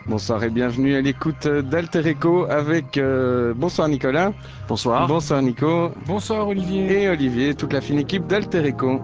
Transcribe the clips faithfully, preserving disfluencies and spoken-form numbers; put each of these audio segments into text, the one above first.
Bonsoir et bienvenue à l'écoute d'Alter Echo avec... euh, bonsoir Nicolas, Bonsoir. bonsoir Nico Bonsoir Olivier. et Olivier, toute la fine équipe d'Alter Echo.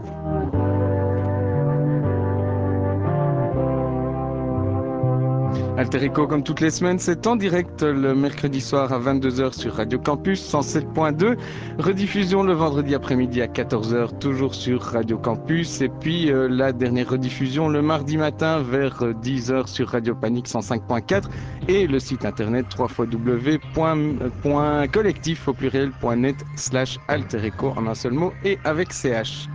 Alter Echo, comme toutes les semaines, c'est en direct le mercredi soir à vingt-deux heures sur Radio Campus cent sept point deux. Rediffusion le vendredi après-midi à quatorze heures, toujours sur Radio Campus. Et puis euh, la dernière rediffusion le mardi matin vers euh, dix heures sur Radio Panique cent cinq point quatre et le site internet w w w point collectif au pluriel point net slash Alter Echo en un seul mot et avec C H.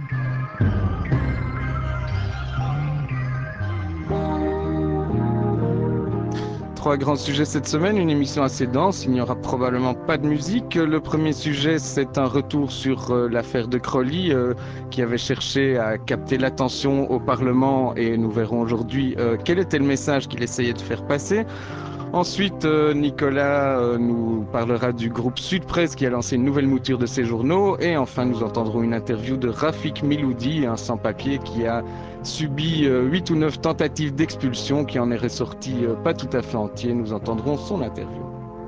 Trois grands sujets cette semaine, une émission assez dense, il n'y aura probablement pas de musique. Le premier sujet, c'est un retour sur euh, l'affaire de Crowley, euh, qui avait cherché à capter l'attention au Parlement, et nous verrons aujourd'hui euh, quel était le message qu'il essayait de faire passer. Ensuite, euh, Nicolas euh, nous parlera du groupe Sud Presse qui a lancé une nouvelle mouture de ses journaux. Et enfin, nous entendrons une interview de Rafik Miloudi, un sans-papier qui a subi euh, huit ou neuf tentatives d'expulsion, qui en est ressorti euh, pas tout à fait entier. Nous entendrons son interview.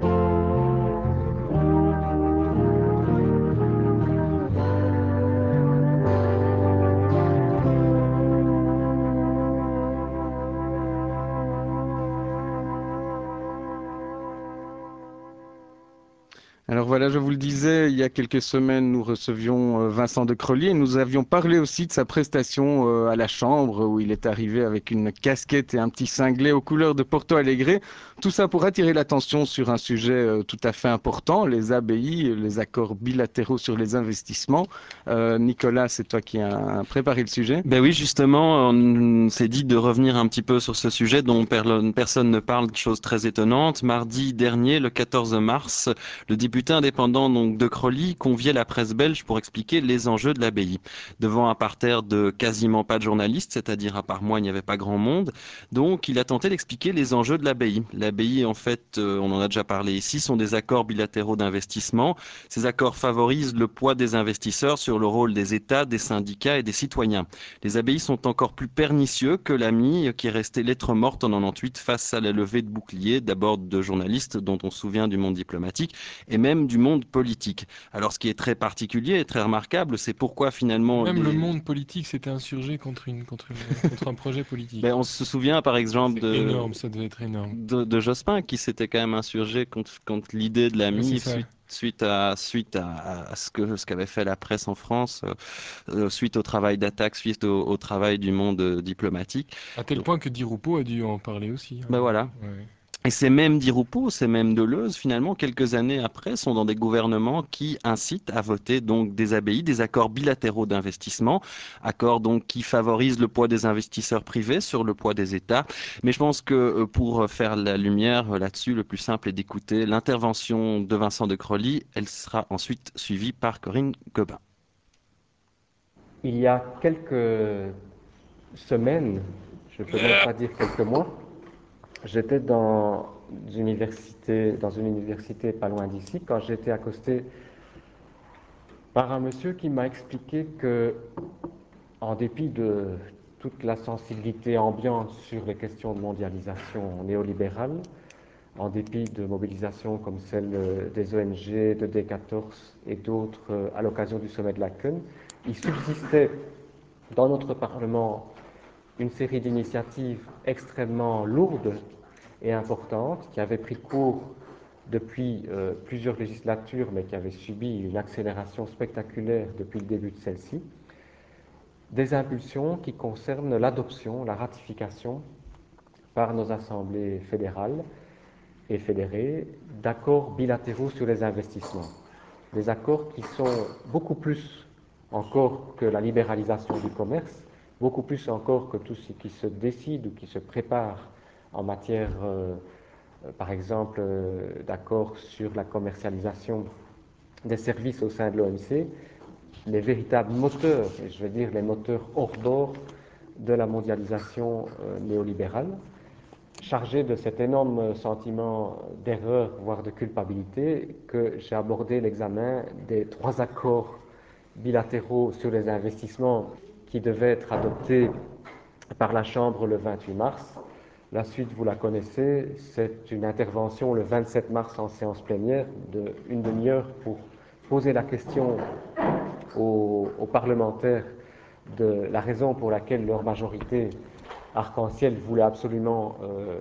Alors voilà, je vous le disais, il y a quelques semaines, nous recevions euh, Vincent de Crowley et nous avions parlé aussi de sa prestation euh, à la Chambre, où il est arrivé avec une casquette et un petit cinglet aux couleurs de Porto Alegre. Tout ça pour attirer l'attention sur un sujet euh, tout à fait important, les A B I, les accords bilatéraux sur les investissements. Euh, Nicolas, c'est toi qui as préparé le sujet. Ben oui, justement, on s'est dit de revenir un petit peu sur ce sujet dont per- personne ne parle, de choses très étonnantes. Mardi dernier, le quatorze mars, le député indépendant donc de Crowley conviait la presse belge pour expliquer les enjeux de l'abbaye. Devant un parterre de quasiment pas de journalistes, c'est-à-dire à part moi, il n'y avait pas grand monde. Donc, il a tenté d'expliquer les enjeux de l'abbaye. L'abbaye, en fait, euh, on en a déjà parlé ici, sont des accords bilatéraux d'investissement. Ces accords favorisent le poids des investisseurs sur le rôle des États, des syndicats et des citoyens. Les abbayes sont encore plus pernicieux que l'A M I, qui est restée lettre morte en quatre-vingt-dix-huit face à la levée de boucliers, d'abord de journalistes dont on se souvient du monde diplomatique, et même du monde politique. Alors ce qui est très particulier et très remarquable, c'est pourquoi finalement Même le les... monde politique s'était insurgé contre, une, contre, une, contre un projet Ben, politique. on se souvient par exemple C'est de, énorme, ça devait être énorme. de, de Jospin qui s'était quand même insurgé contre, contre l'idée de Ouais, c'est l'A M I ça. suite suite à suite à, à ce que ce qu'avait fait la presse en France, euh, euh, suite au travail d'attaque, suite au, au travail du monde euh, diplomatique. À tel Donc, point que Di Rupo a dû en parler aussi, hein. ben voilà. Ouais. Et ces mêmes Di Rupo, ces mêmes Deleuze, finalement, quelques années après, sont dans des gouvernements qui incitent à voter donc des A B I, des accords bilatéraux d'investissement, accords donc qui favorisent le poids des investisseurs privés sur le poids des États. Mais je pense que euh, pour faire la lumière euh, là-dessus, le plus simple est d'écouter l'intervention de Vincent de Crowley. Elle sera ensuite suivie par Corinne Gobin. Il y a quelques semaines, je ne peux même pas dire quelques mois, j'étais dans une université, dans une université pas loin d'ici, quand j'ai été accosté par un monsieur qui m'a expliqué que, en dépit de toute la sensibilité ambiante sur les questions de mondialisation néolibérale, en dépit de mobilisations comme celle des O N G, de D quatorze et d'autres à l'occasion du sommet de Laken, il subsistait dans notre Parlement une série d'initiatives extrêmement lourdes et importantes qui avaient pris cours depuis euh, plusieurs législatures, mais qui avaient subi une accélération spectaculaire depuis le début de celle-ci, des impulsions qui concernent l'adoption, la ratification par nos assemblées fédérales et fédérées d'accords bilatéraux sur les investissements. Des accords qui sont beaucoup plus encore que la libéralisation du commerce, beaucoup plus encore que tout ce qui se décide ou qui se prépare en matière, euh, par exemple, euh, d'accords sur la commercialisation des services au sein de l'O M C, les véritables moteurs, et je veux dire les moteurs hors d'or de la mondialisation euh, néolibérale, chargé de cet énorme sentiment d'erreur, voire de culpabilité, que j'ai abordé l'examen des trois accords bilatéraux sur les investissements qui devaient être adoptés par la Chambre le vingt-huit mars, La suite, vous la connaissez, c'est une intervention le vingt-sept mars en séance plénière d'une demi-heure pour poser la question aux, aux parlementaires de la raison pour laquelle leur majorité arc-en-ciel voulait absolument euh,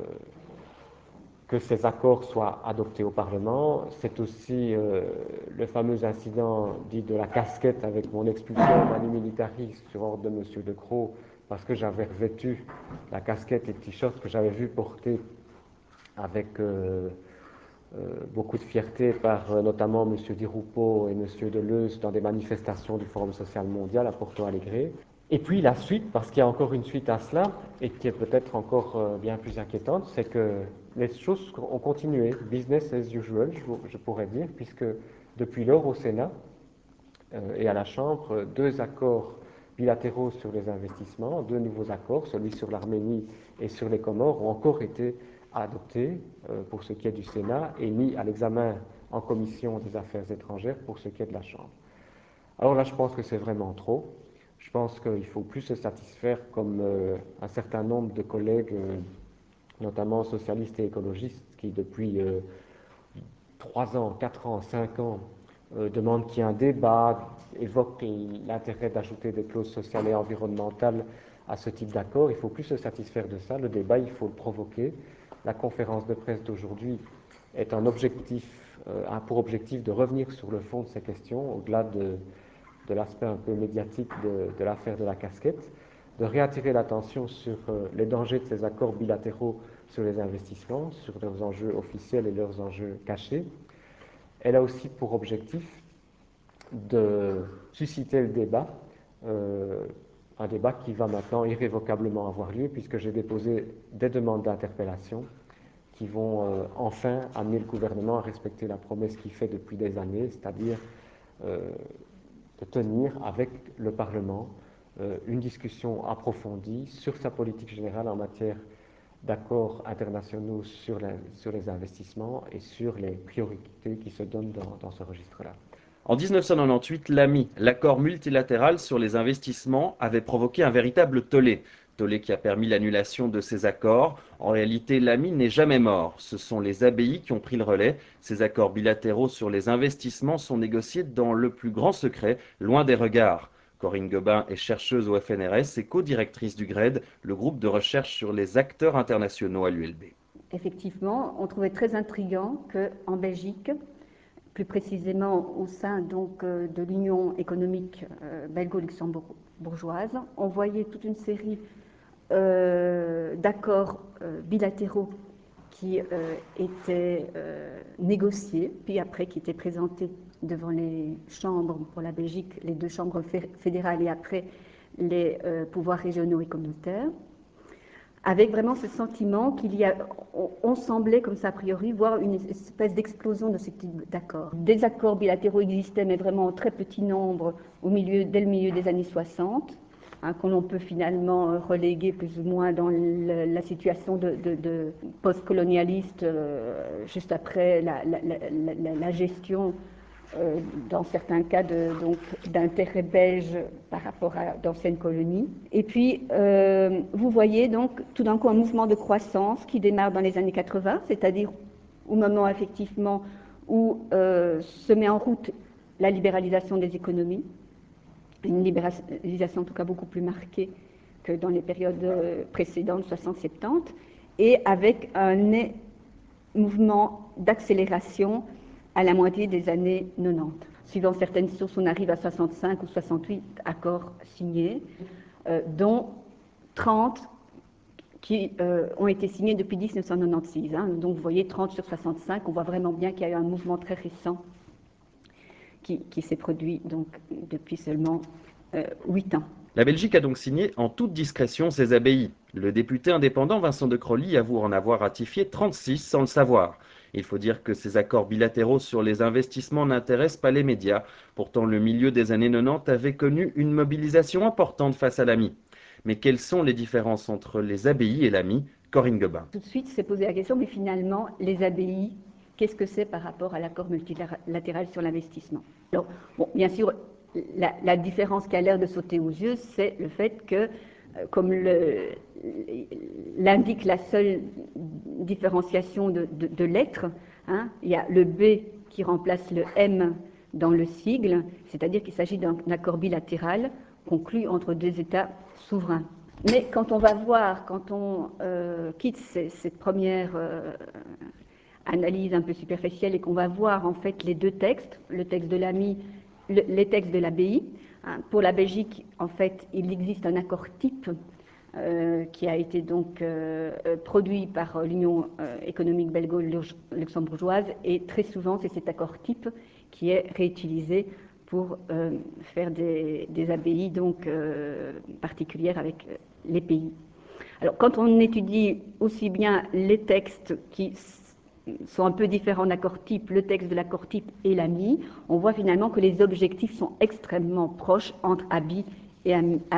que ces accords soient adoptés au Parlement. C'est aussi euh, le fameux incident dit de la casquette avec mon expulsion manu militaris sur ordre de M. De Croo, parce que j'avais revêtu la casquette et le t-shirt que j'avais vu porter avec euh, euh, beaucoup de fierté par euh, notamment M. Di Rupo et M. Deleuze dans des manifestations du Forum social mondial à Porto Alegre. Et puis la suite, parce qu'il y a encore une suite à cela, et qui est peut-être encore euh, bien plus inquiétante, c'est que les choses ont continué, business as usual, je, je pourrais dire, puisque depuis lors au Sénat euh, et à la Chambre, deux accords bilatéraux sur les investissements, deux nouveaux accords, celui sur l'Arménie et sur les Comores, ont encore été adoptés euh, pour ce qui est du Sénat et mis à l'examen en commission des affaires étrangères pour ce qui est de la Chambre. Alors là, je pense que c'est vraiment trop. Je pense qu'il faut plus se satisfaire, comme euh, un certain nombre de collègues, euh, notamment socialistes et écologistes, qui depuis euh, trois ans, quatre ans, cinq ans, euh, demandent qu'il y ait un débat, évoquent l'intérêt d'ajouter des clauses sociales et environnementales à ce type d'accord. Il ne faut plus se satisfaire de ça. Le débat, il faut le provoquer. La conférence de presse d'aujourd'hui est un objectif, euh, a pour objectif de revenir sur le fond de ces questions, au-delà de de l'aspect un peu médiatique de, de l'affaire de la casquette, de réattirer l'attention sur euh, les dangers de ces accords bilatéraux sur les investissements, sur leurs enjeux officiels et leurs enjeux cachés. Elle a aussi pour objectif de susciter le débat, euh, un débat qui va maintenant irrévocablement avoir lieu, puisque j'ai déposé des demandes d'interpellation qui vont euh, enfin amener le gouvernement à respecter la promesse qu'il fait depuis des années, c'est-à-dire euh, de tenir avec le Parlement euh, une discussion approfondie sur sa politique générale en matière d'accords internationaux sur, la, sur les investissements et sur les priorités qui se donnent dans, dans ce registre-là. En mille neuf cent quatre-vingt-dix-huit, l'A M I, l'accord multilatéral sur les investissements, avait provoqué un véritable tollé. Tollé qui a permis l'annulation de ces accords. En réalité, l'A M I n'est jamais mort. Ce sont les A B I qui ont pris le relais. Ces accords bilatéraux sur les investissements sont négociés dans le plus grand secret, loin des regards. Corinne Gobin est chercheuse au F N R S et co-directrice du G R E D, le groupe de recherche sur les acteurs internationaux à l'U L B. Effectivement, on trouvait très intriguant qu'en Belgique, plus précisément au sein donc euh, de l'Union économique euh, belgo-luxembourgeoise, on voyait toute une série euh, d'accords euh, bilatéraux qui euh, étaient euh, négociés, puis après qui étaient présentés devant les chambres pour la Belgique, les deux chambres fédérales et après les euh, pouvoirs régionaux et communautaires, avec vraiment ce sentiment qu'il y a, on, on semblait comme ça a priori voir une espèce d'explosion de ce type d'accords. Des accords bilatéraux existaient, mais vraiment en très petit nombre au milieu, dès le milieu des années soixante, hein, qu'on peut finalement reléguer plus ou moins dans le, la situation de, de, de post-colonialiste, euh, juste après la, la, la, la gestion Euh, dans certains cas d'intérêt belge par rapport à d'anciennes colonies. Et puis, euh, vous voyez donc tout d'un coup un mouvement de croissance qui démarre dans les années quatre-vingts, c'est-à-dire au moment effectivement où euh, se met en route la libéralisation des économies, une libéralisation en tout cas beaucoup plus marquée que dans les périodes précédentes, soixante soixante-dix, et avec un mouvement d'accélération à la moitié des années quatre-vingt-dix. Suivant certaines sources, on arrive à soixante-cinq ou soixante-huit accords signés, euh, dont trente qui euh, ont été signés depuis mille neuf cent quatre-vingt-seize. Hein. Donc vous voyez, trente sur soixante-cinq, on voit vraiment bien qu'il y a eu un mouvement très récent qui, qui s'est produit donc, depuis seulement euh, huit ans. La Belgique a donc signé en toute discrétion ces A B I. Le député indépendant Vincent de Crolly avoue en avoir ratifié trente-six sans le savoir. Il faut dire que ces accords bilatéraux sur les investissements n'intéressent pas les médias. Pourtant, le milieu des années quatre-vingt-dix avait connu une mobilisation importante face à l'A M I. Mais quelles sont les différences entre les A B I et l'A M I? Corinne Gobin. Tout de suite s'est posé la question, mais finalement, les A B I, qu'est-ce que c'est par rapport à l'accord multilatéral sur l'investissement? Alors, bon, bien sûr, la, la différence qui a l'air de sauter aux yeux, c'est le fait que comme l'indique la seule différenciation de, de, de lettres, hein, il y a le B qui remplace le M dans le sigle, c'est-à-dire qu'il s'agit d'un accord bilatéral conclu entre deux États souverains. Mais quand on va voir, quand on euh, quitte ces, cette première euh, analyse un peu superficielle et qu'on va voir en fait les deux textes, le texte de l'A M I, le, les textes de l'A B I, hein, pour la Belgique, en fait, il existe un accord type euh, qui a été donc euh, produit par l'Union euh, économique belgo-luxembourgeoise et très souvent c'est cet accord type qui est réutilisé pour euh, faire des, des A B I donc euh, particulières avec les pays. Alors quand on étudie aussi bien les textes qui sont un peu différents d'accord type, le texte de l'accord type et l'A M I, on voit finalement que les objectifs sont extrêmement proches entre A B I et A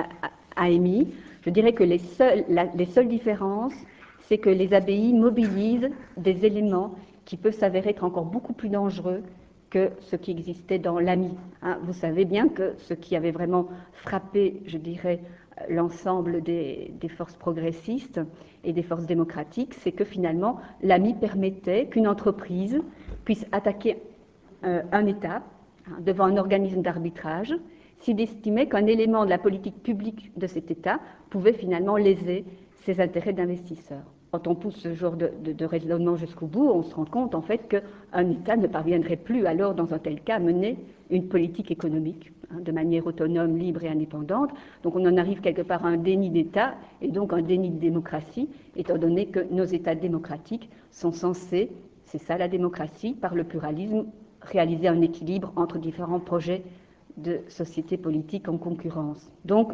M I. Je dirais que les seules, la, les seules différences, c'est que les A B I mobilisent des éléments qui peuvent s'avérer être encore beaucoup plus dangereux que ce qui existait dans l'A M I. Hein, vous savez bien que ce qui avait vraiment frappé, je dirais, l'ensemble des, des forces progressistes et des forces démocratiques, c'est que finalement, l'A M I permettait qu'une entreprise puisse attaquer euh, un État hein, devant un organisme d'arbitrage s'il estimait qu'un élément de la politique publique de cet État pouvait finalement léser ses intérêts d'investisseurs. Quand on pousse ce genre de, de, de raisonnement jusqu'au bout, on se rend compte en fait qu'un État ne parviendrait plus alors dans un tel cas à mener une politique économique hein, de manière autonome, libre et indépendante. Donc on en arrive quelque part à un déni d'État et donc un déni de démocratie, étant donné que nos États démocratiques sont censés, c'est ça la démocratie, par le pluralisme, réaliser un équilibre entre différents projets de société politique en concurrence. Donc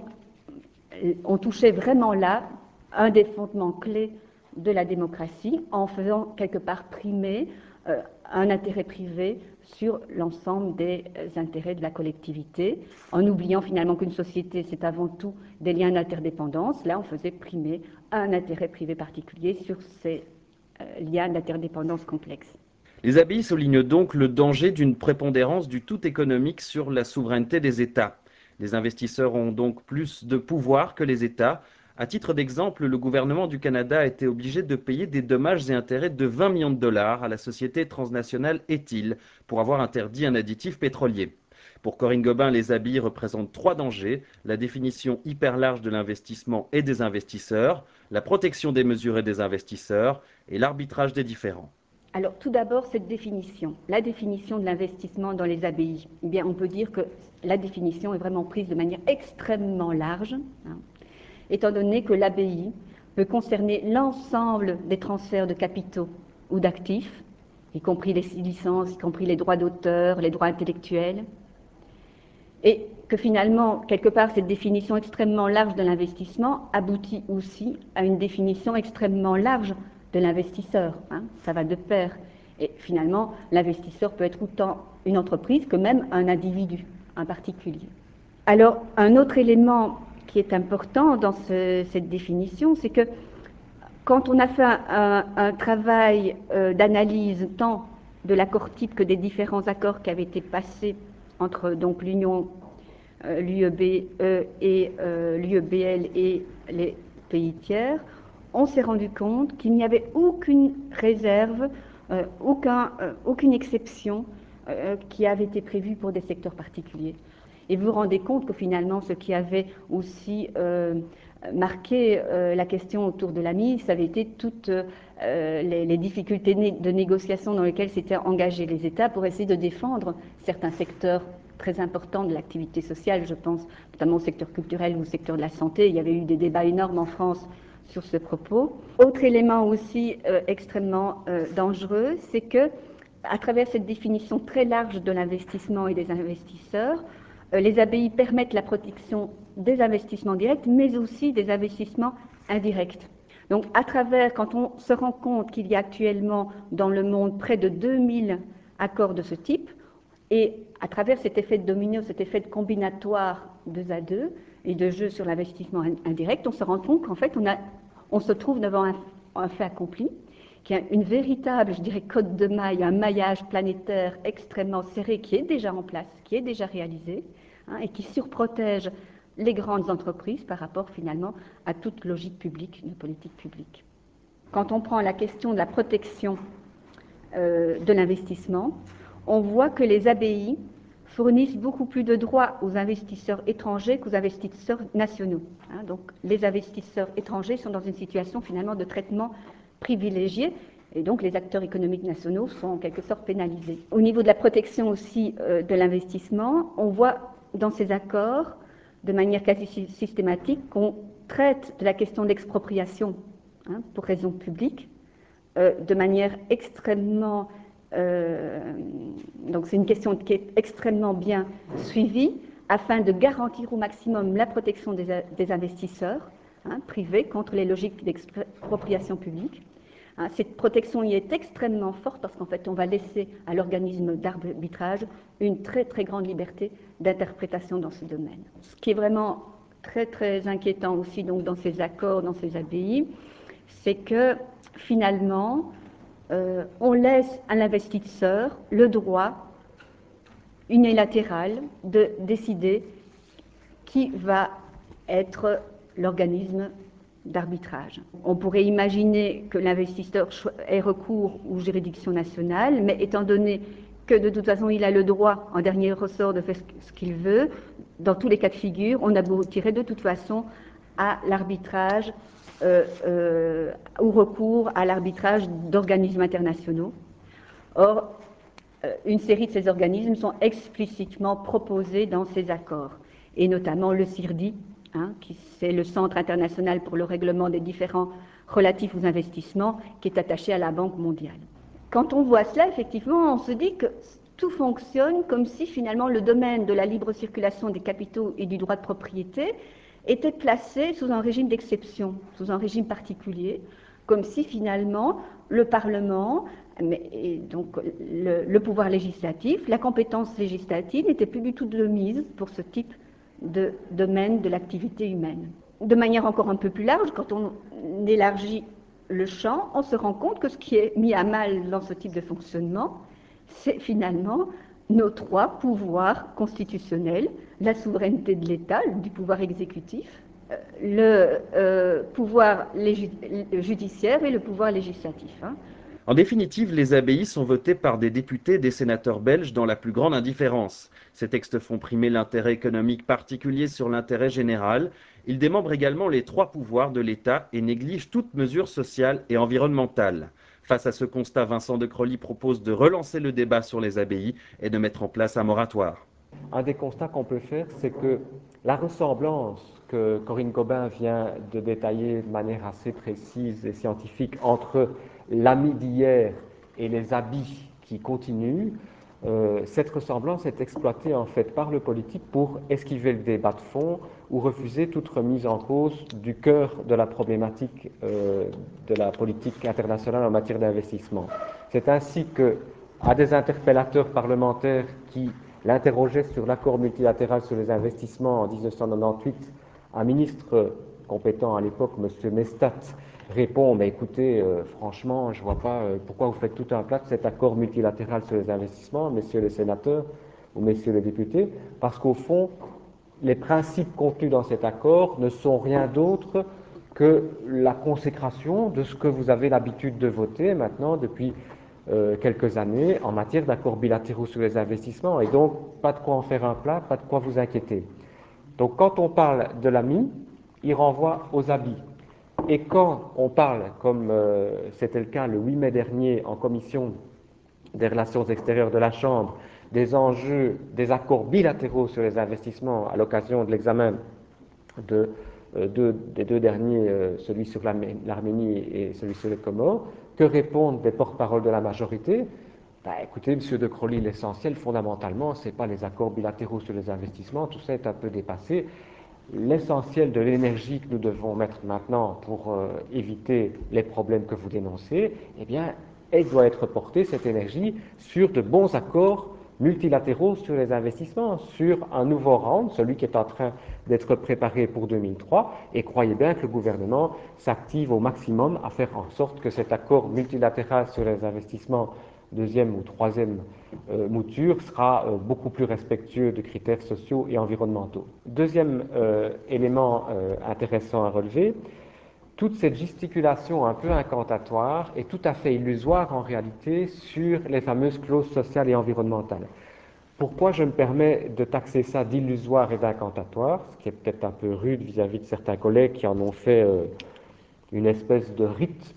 on touchait vraiment là un des fondements clés de la démocratie en faisant quelque part primer euh, un intérêt privé sur l'ensemble des euh, intérêts de la collectivité, en oubliant finalement qu'une société c'est avant tout des liens d'interdépendance. Là on faisait primer un intérêt privé particulier sur ces euh, liens d'interdépendance complexes. Les A B I soulignent donc le danger d'une prépondérance du tout économique sur la souveraineté des États. Les investisseurs ont donc plus de pouvoir que les États. À titre d'exemple, le gouvernement du Canada a été obligé de payer des dommages et intérêts de vingt millions de dollars à la société transnationale Ethil pour avoir interdit un additif pétrolier. Pour Corinne Gobin, les A B I représentent trois dangers: la définition hyper large de l'investissement et des investisseurs, la protection des mesures et des investisseurs et l'arbitrage des différends. Alors tout d'abord, cette définition, la définition de l'investissement dans les A B I, eh bien, on peut dire que la définition est vraiment prise de manière extrêmement large, hein, étant donné que l'A B I peut concerner l'ensemble des transferts de capitaux ou d'actifs, y compris les licences, y compris les droits d'auteur, les droits intellectuels, et que finalement, quelque part, cette définition extrêmement large de l'investissement aboutit aussi à une définition extrêmement large de l'investisseur, hein, ça va de pair. Et finalement, l'investisseur peut être autant une entreprise que même un individu, un particulier. Alors, un autre élément qui est important dans ce, cette définition, c'est que quand on a fait un, un, un travail euh, d'analyse tant de l'accord type que des différents accords qui avaient été passés entre donc l'Union, euh, l'U E B E et euh, l'U E B L et les pays tiers, on s'est rendu compte qu'il n'y avait aucune réserve, euh, aucun, euh, aucune exception euh, qui avait été prévue pour des secteurs particuliers. Et vous vous rendez compte que finalement, ce qui avait aussi euh, marqué euh, la question autour de l'A M I, ça avait été toutes euh, les, les difficultés de négociation dans lesquelles s'étaient engagés les États pour essayer de défendre certains secteurs très importants de l'activité sociale, je pense notamment au secteur culturel ou au secteur de la santé. Il y avait eu des débats énormes en France sur ce propos. Autre élément aussi euh, extrêmement euh, dangereux, c'est que à travers cette définition très large de l'investissement et des investisseurs, euh, les A B I permettent la protection des investissements directs, mais aussi des investissements indirects. Donc à travers, quand on se rend compte qu'il y a actuellement dans le monde près de deux mille accords de ce type, et à travers cet effet de domino, cet effet de combinatoire deux à deux et de jeu sur l'investissement indirect, on se rend compte qu'en fait on, a, on se trouve devant un, un fait accompli, qui a une véritable, je dirais, côte de maille, un maillage planétaire extrêmement serré qui est déjà en place, qui est déjà réalisé, hein, et qui surprotège les grandes entreprises par rapport finalement à toute logique publique, de politique publique. Quand on prend la question de la protection euh, de l'investissement, on voit que les A B I fournissent beaucoup plus de droits aux investisseurs étrangers qu'aux investisseurs nationaux. Hein, donc les investisseurs étrangers sont dans une situation finalement de traitement privilégié, et donc les acteurs économiques nationaux sont en quelque sorte pénalisés. Au niveau de la protection aussi euh, de l'investissement, on voit dans ces accords, de manière quasi systématique, qu'on traite de la question de l'expropriation hein, pour raison publique, euh, de manière extrêmement... Euh, donc c'est une question qui est extrêmement bien suivie, afin de garantir au maximum la protection des, des investisseurs hein, privés contre les logiques d'expropriation publique. Hein, cette protection y est extrêmement forte parce qu'en fait on va laisser à l'organisme d'arbitrage une très très grande liberté d'interprétation dans ce domaine. Ce qui est vraiment très très inquiétant aussi donc dans ces accords, dans ces A B I, c'est que finalement euh, on laisse à l'investisseur le droit unilatéral de décider qui va être l'organisme d'arbitrage. On pourrait imaginer que l'investisseur ait recours aux juridictions nationales, mais étant donné que de toute façon il a le droit en dernier ressort de faire ce qu'il veut, dans tous les cas de figure, on aboutirait de toute façon à l'arbitrage euh, euh, ou recours à l'arbitrage d'organismes internationaux. Or, euh, une série de ces organismes sont explicitement proposés dans ces accords, et notamment le C I R D I, Hein, qui c'est le Centre international pour le règlement des différends relatifs aux investissements, qui est attaché à la Banque mondiale. Quand on voit cela, effectivement, on se dit que tout fonctionne comme si finalement le domaine de la libre circulation des capitaux et du droit de propriété était placé sous un régime d'exception, sous un régime particulier, comme si finalement le Parlement, mais, et donc le, le pouvoir législatif, la compétence législative n'était plus du tout de mise pour ce type de domaine de l'activité humaine. De manière encore un peu plus large, quand on élargit le champ, on se rend compte que ce qui est mis à mal dans ce type de fonctionnement, c'est finalement nos trois pouvoirs constitutionnels, la souveraineté de l'État, du pouvoir exécutif, le euh, pouvoir judiciaire et le pouvoir législatif. Hein. En définitive, les A B I sont votés par des députés et des sénateurs belges dans la plus grande indifférence. Ces textes font primer l'intérêt économique particulier sur l'intérêt général. Ils démembrent également les trois pouvoirs de l'État et négligent toute mesure sociale et environnementale. Face à ce constat, Vincent de Crolly propose de relancer le débat sur les A B I et de mettre en place un moratoire. Un des constats qu'on peut faire, c'est que la ressemblance que Corinne Gobin vient de détailler de manière assez précise et scientifique entre l'ami d'hier et les habits qui continuent, euh, cette ressemblance est exploitée en fait par le politique pour esquiver le débat de fond ou refuser toute remise en cause du cœur de la problématique euh, de la politique internationale en matière d'investissement. C'est ainsi que, à des interpellateurs parlementaires qui l'interrogeait sur l'accord multilatéral sur les investissements en mille neuf cent quatre-vingt-dix-huit, un ministre compétent à l'époque, M. Mestat, répond, mais écoutez, euh, franchement, je ne vois pas euh, pourquoi vous faites tout un plat de cet accord multilatéral sur les investissements, messieurs les sénateurs ou messieurs les députés, parce qu'au fond, les principes contenus dans cet accord ne sont rien d'autre que la consécration de ce que vous avez l'habitude de voter maintenant depuis euh, quelques années en matière d'accords bilatéraux sur les investissements, et donc pas de quoi en faire un plat, pas de quoi vous inquiéter. Donc quand on parle de l'A M I, il renvoie aux habits. Et quand on parle, comme euh, c'était le cas le huit mai dernier en commission des relations extérieures de la Chambre, des enjeux des accords bilatéraux sur les investissements à l'occasion de l'examen de, euh, de, des deux derniers, euh, celui sur l'Arménie et celui sur les Comores, que répondent des porte-paroles de la majorité? Ben, écoutez, M. de Crolly, l'essentiel, fondamentalement, ce n'est pas les accords bilatéraux sur les investissements, tout ça est un peu dépassé. L'essentiel de l'énergie que nous devons mettre maintenant pour euh, éviter les problèmes que vous dénoncez, eh bien, elle doit être portée, cette énergie, sur de bons accords multilatéraux sur les investissements, sur un nouveau round, celui qui est en train d'être préparé pour deux mille trois, et croyez bien que le gouvernement s'active au maximum à faire en sorte que cet accord multilatéral sur les investissements deuxième ou troisième euh, mouture sera euh, beaucoup plus respectueux de critères sociaux et environnementaux. Deuxième euh, élément euh, intéressant à relever, toute cette gesticulation un peu incantatoire est tout à fait illusoire en réalité sur les fameuses clauses sociales et environnementales. Pourquoi je me permets de taxer ça d'illusoire et d'incantatoire, ce qui est peut-être un peu rude vis-à-vis de certains collègues qui en ont fait euh, une espèce de rite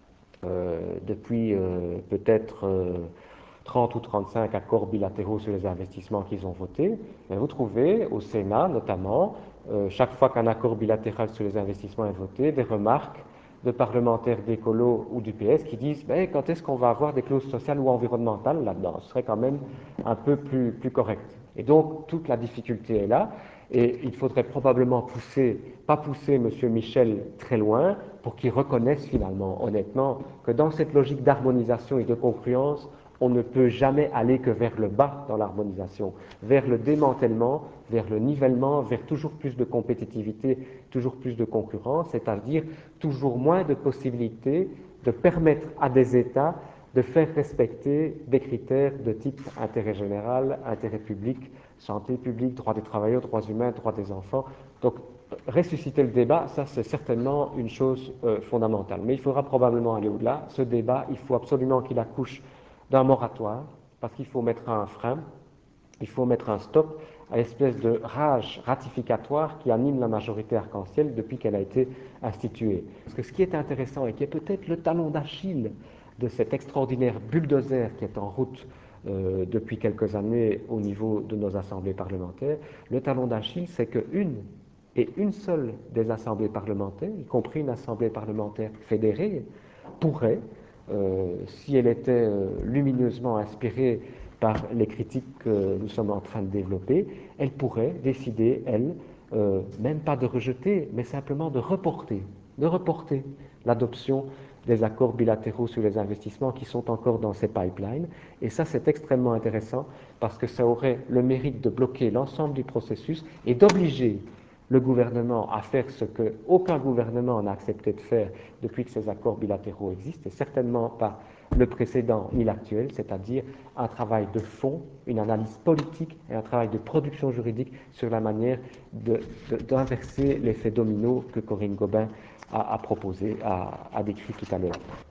euh, depuis euh, peut-être euh, trente ou trente-cinq accords bilatéraux sur les investissements qu'ils ont votés. Mais vous trouvez au Sénat notamment, euh, chaque fois qu'un accord bilatéral sur les investissements est voté, des remarques de parlementaires d'écolo ou du P S qui disent ben, quand est-ce qu'on va avoir des clauses sociales ou environnementales là-dedans? Ce serait quand même un peu plus, plus correct. Et donc toute la difficulté est là. Et il faudrait probablement pousser, pas pousser M. Michel très loin pour qu'il reconnaisse finalement, honnêtement, que dans cette logique d'harmonisation et de concurrence, on ne peut jamais aller que vers le bas dans l'harmonisation, vers le démantèlement, vers le nivellement, vers toujours plus de compétitivité, toujours plus de concurrence, c'est-à-dire toujours moins de possibilités de permettre à des États de faire respecter des critères de type intérêt général, intérêt public, santé publique, droits des travailleurs, droits humains, droits des enfants. Donc, ressusciter le débat, ça c'est certainement une chose euh, fondamentale. Mais il faudra probablement aller au-delà. Ce débat, il faut absolument qu'il accouche d'un moratoire, parce qu'il faut mettre un frein, il faut mettre un stop à l'espèce de rage ratificatoire qui anime la majorité arc-en-ciel depuis qu'elle a été instituée. Parce que ce qui est intéressant et qui est peut-être le talon d'Achille de cet extraordinaire bulldozer qui est en route euh, depuis quelques années au niveau de nos assemblées parlementaires, le talon d'Achille, c'est qu'une et une seule des assemblées parlementaires, y compris une assemblée parlementaire fédérée, pourrait, euh, si elle était euh, lumineusement inspirée par les critiques que nous sommes en train de développer, elle pourrait décider, elle, euh, même pas de rejeter, mais simplement de reporter, de reporter l'adoption des accords bilatéraux sur les investissements qui sont encore dans ces pipelines. Et ça, c'est extrêmement intéressant parce que ça aurait le mérite de bloquer l'ensemble du processus et d'obliger le gouvernement à faire ce qu'aucun gouvernement n'a accepté de faire depuis que ces accords bilatéraux existent, et certainement pas le précédent ni l'actuel, c'est-à-dire un travail de fond, une analyse politique et un travail de production juridique sur la manière de, de, d'inverser l'effet domino que Corinne Gobin a, a proposé, a, a décrit tout à l'heure.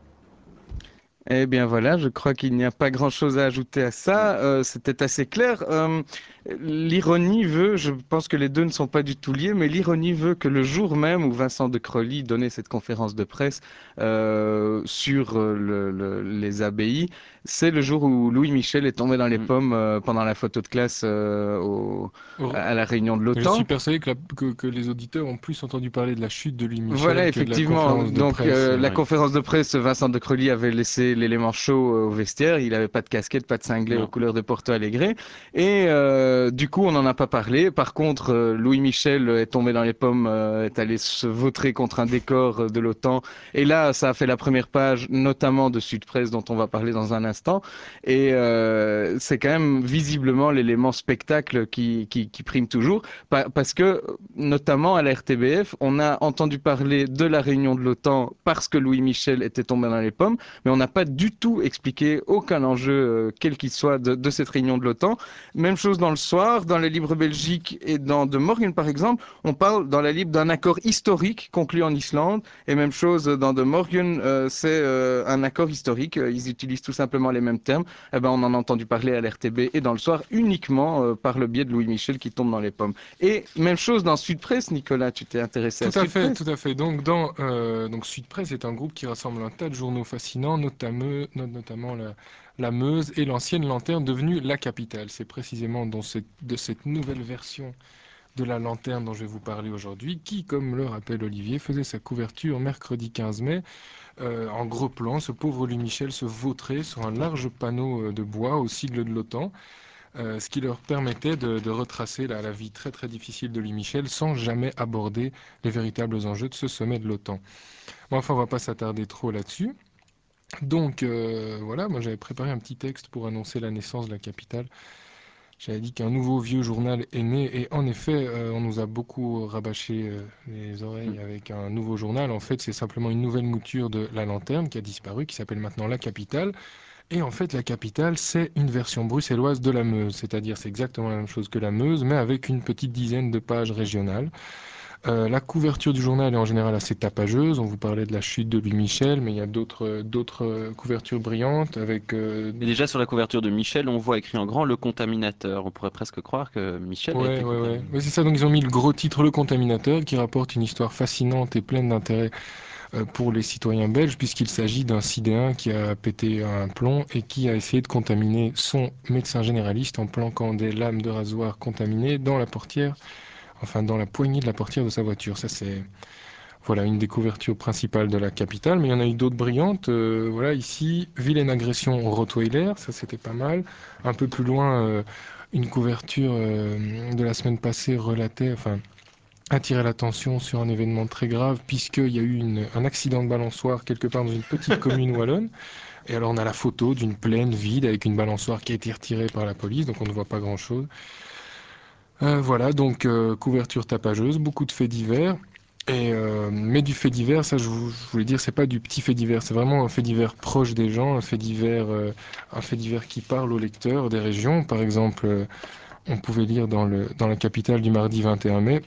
Eh bien voilà, je crois qu'il n'y a pas grand-chose à ajouter à ça. Euh, c'était assez clair. Euh, l'ironie veut, je pense que les deux ne sont pas du tout liés, mais l'ironie veut que le jour même où Vincent de Crolly donnait cette conférence de presse euh, sur euh, le, le, les abbayes, c'est le jour où Louis Michel est tombé dans les Mm. pommes euh, pendant la photo de classe euh, au, Or, à la réunion de je suis l'OTAN. persuadé que, la- que, que les auditeurs ont plus entendu parler de la chute de Louis Voilà, Michel que de la effectivement. conférence de Donc, presse. euh, euh, la ouais. conférence de presse, Vincent de Crolly avait laissé l'élément chaud euh, au vestiaire. Il n'avait pas de casquette, pas de cinglé aux Non. couleurs de Porto Alegre. Et euh, du coup, on n'en a pas parlé. Par contre, euh, Louis Michel est tombé dans les pommes, euh, est allé se vautrer contre un décor euh, de l'OTAN. Et là, ça a fait la première page, notamment de Sud Presse, dont on va parler dans un instant. Et euh, c'est quand même visiblement l'élément spectacle qui, qui, qui prime toujours. Pa- parce que, notamment à la R T B F, on a entendu parler de la réunion de l'OTAN parce que Louis Michel était tombé dans les pommes, mais on n'a pas du tout expliqué aucun enjeu, euh, quel qu'il soit, de, de cette réunion de l'OTAN. Même chose dans le soir, dans la Libre Belgique et dans De Morgen, par exemple, on parle dans la Libre d'un accord historique conclu en Islande, et même chose dans De Morgen, euh, c'est euh, un accord historique, ils utilisent tout simplement les mêmes termes. Eh ben, on en a entendu parler à l'R T B et dans le soir uniquement euh, par le biais de Louis Michel qui tombe dans les pommes. Et même chose dans Sud Presse, Nicolas, tu t'es intéressé à Tout à Sud fait, Presse. tout à fait. Donc, dans euh, donc Sud Presse est un groupe qui rassemble un tas de journaux fascinants, notamment, not- notamment la, la Meuse et l'ancienne Lanterne devenue La Capitale. C'est précisément dans cette, de cette nouvelle version de la Lanterne dont je vais vous parler aujourd'hui, qui, comme le rappelle Olivier, faisait sa couverture mercredi quinze mai. Euh, en gros plan, ce pauvre Louis Michel se vautrait sur un large panneau euh, de bois au sigle de l'OTAN, euh, ce qui leur permettait de, de retracer la, la vie très très difficile de Louis Michel sans jamais aborder les véritables enjeux de ce sommet de l'OTAN. Bon, enfin, on va pas s'attarder trop là-dessus. Donc euh, voilà, moi j'avais préparé un petit texte pour annoncer la naissance de la capitale. J'avais dit qu'un nouveau vieux journal est né et en effet, euh, on nous a beaucoup rabâché euh, les oreilles avec un nouveau journal. En fait, c'est simplement une nouvelle mouture de La Lanterne qui a disparu, qui s'appelle maintenant La Capitale. Et en fait, la capitale, c'est une version bruxelloise de la Meuse, c'est-à-dire c'est exactement la même chose que la Meuse, mais avec une petite dizaine de pages régionales. Euh, la couverture du journal est en général assez tapageuse. On vous parlait de la chute de Louis Michel, mais il y a d'autres d'autres euh, couvertures brillantes avec. Euh... Et déjà sur la couverture de Michel, on voit écrit en grand le contaminateur. On pourrait presque croire que Michel a Ouais, été ouais, ouais. contaminé. Oui, c'est ça. Donc ils ont mis le gros titre Le Contaminateur, qui rapporte une histoire fascinante et pleine d'intérêt euh, pour les citoyens belges, puisqu'il s'agit d'un Sidéen qui a pété un plomb et qui a essayé de contaminer son médecin généraliste en planquant des lames de rasoir contaminées dans la portière, enfin dans la poignée de la portière de sa voiture. Ça, c'est voilà une des couvertures principales de la capitale, mais il y en a eu d'autres brillantes. Euh, voilà, ici, vilaine agression au Rottweiler, ça c'était pas mal. Un peu plus loin, euh, une couverture euh, de la semaine passée relatait, enfin, attirait l'attention sur un événement très grave, puisqu'il y a eu une- un accident de balançoire quelque part dans une petite commune wallonne. Et alors on a la photo d'une plaine vide avec une balançoire qui a été retirée par la police, donc on ne voit pas grand-chose. Euh, voilà, donc euh, couverture tapageuse, beaucoup de faits divers. Et euh, mais du fait divers, ça je, vous- je voulais dire, c'est pas du petit fait divers, c'est vraiment un fait divers proche des gens, un fait divers, euh, un fait divers qui parle aux lecteurs des régions. Par exemple, euh, on pouvait lire dans le dans la capitale du mardi vingt et un mai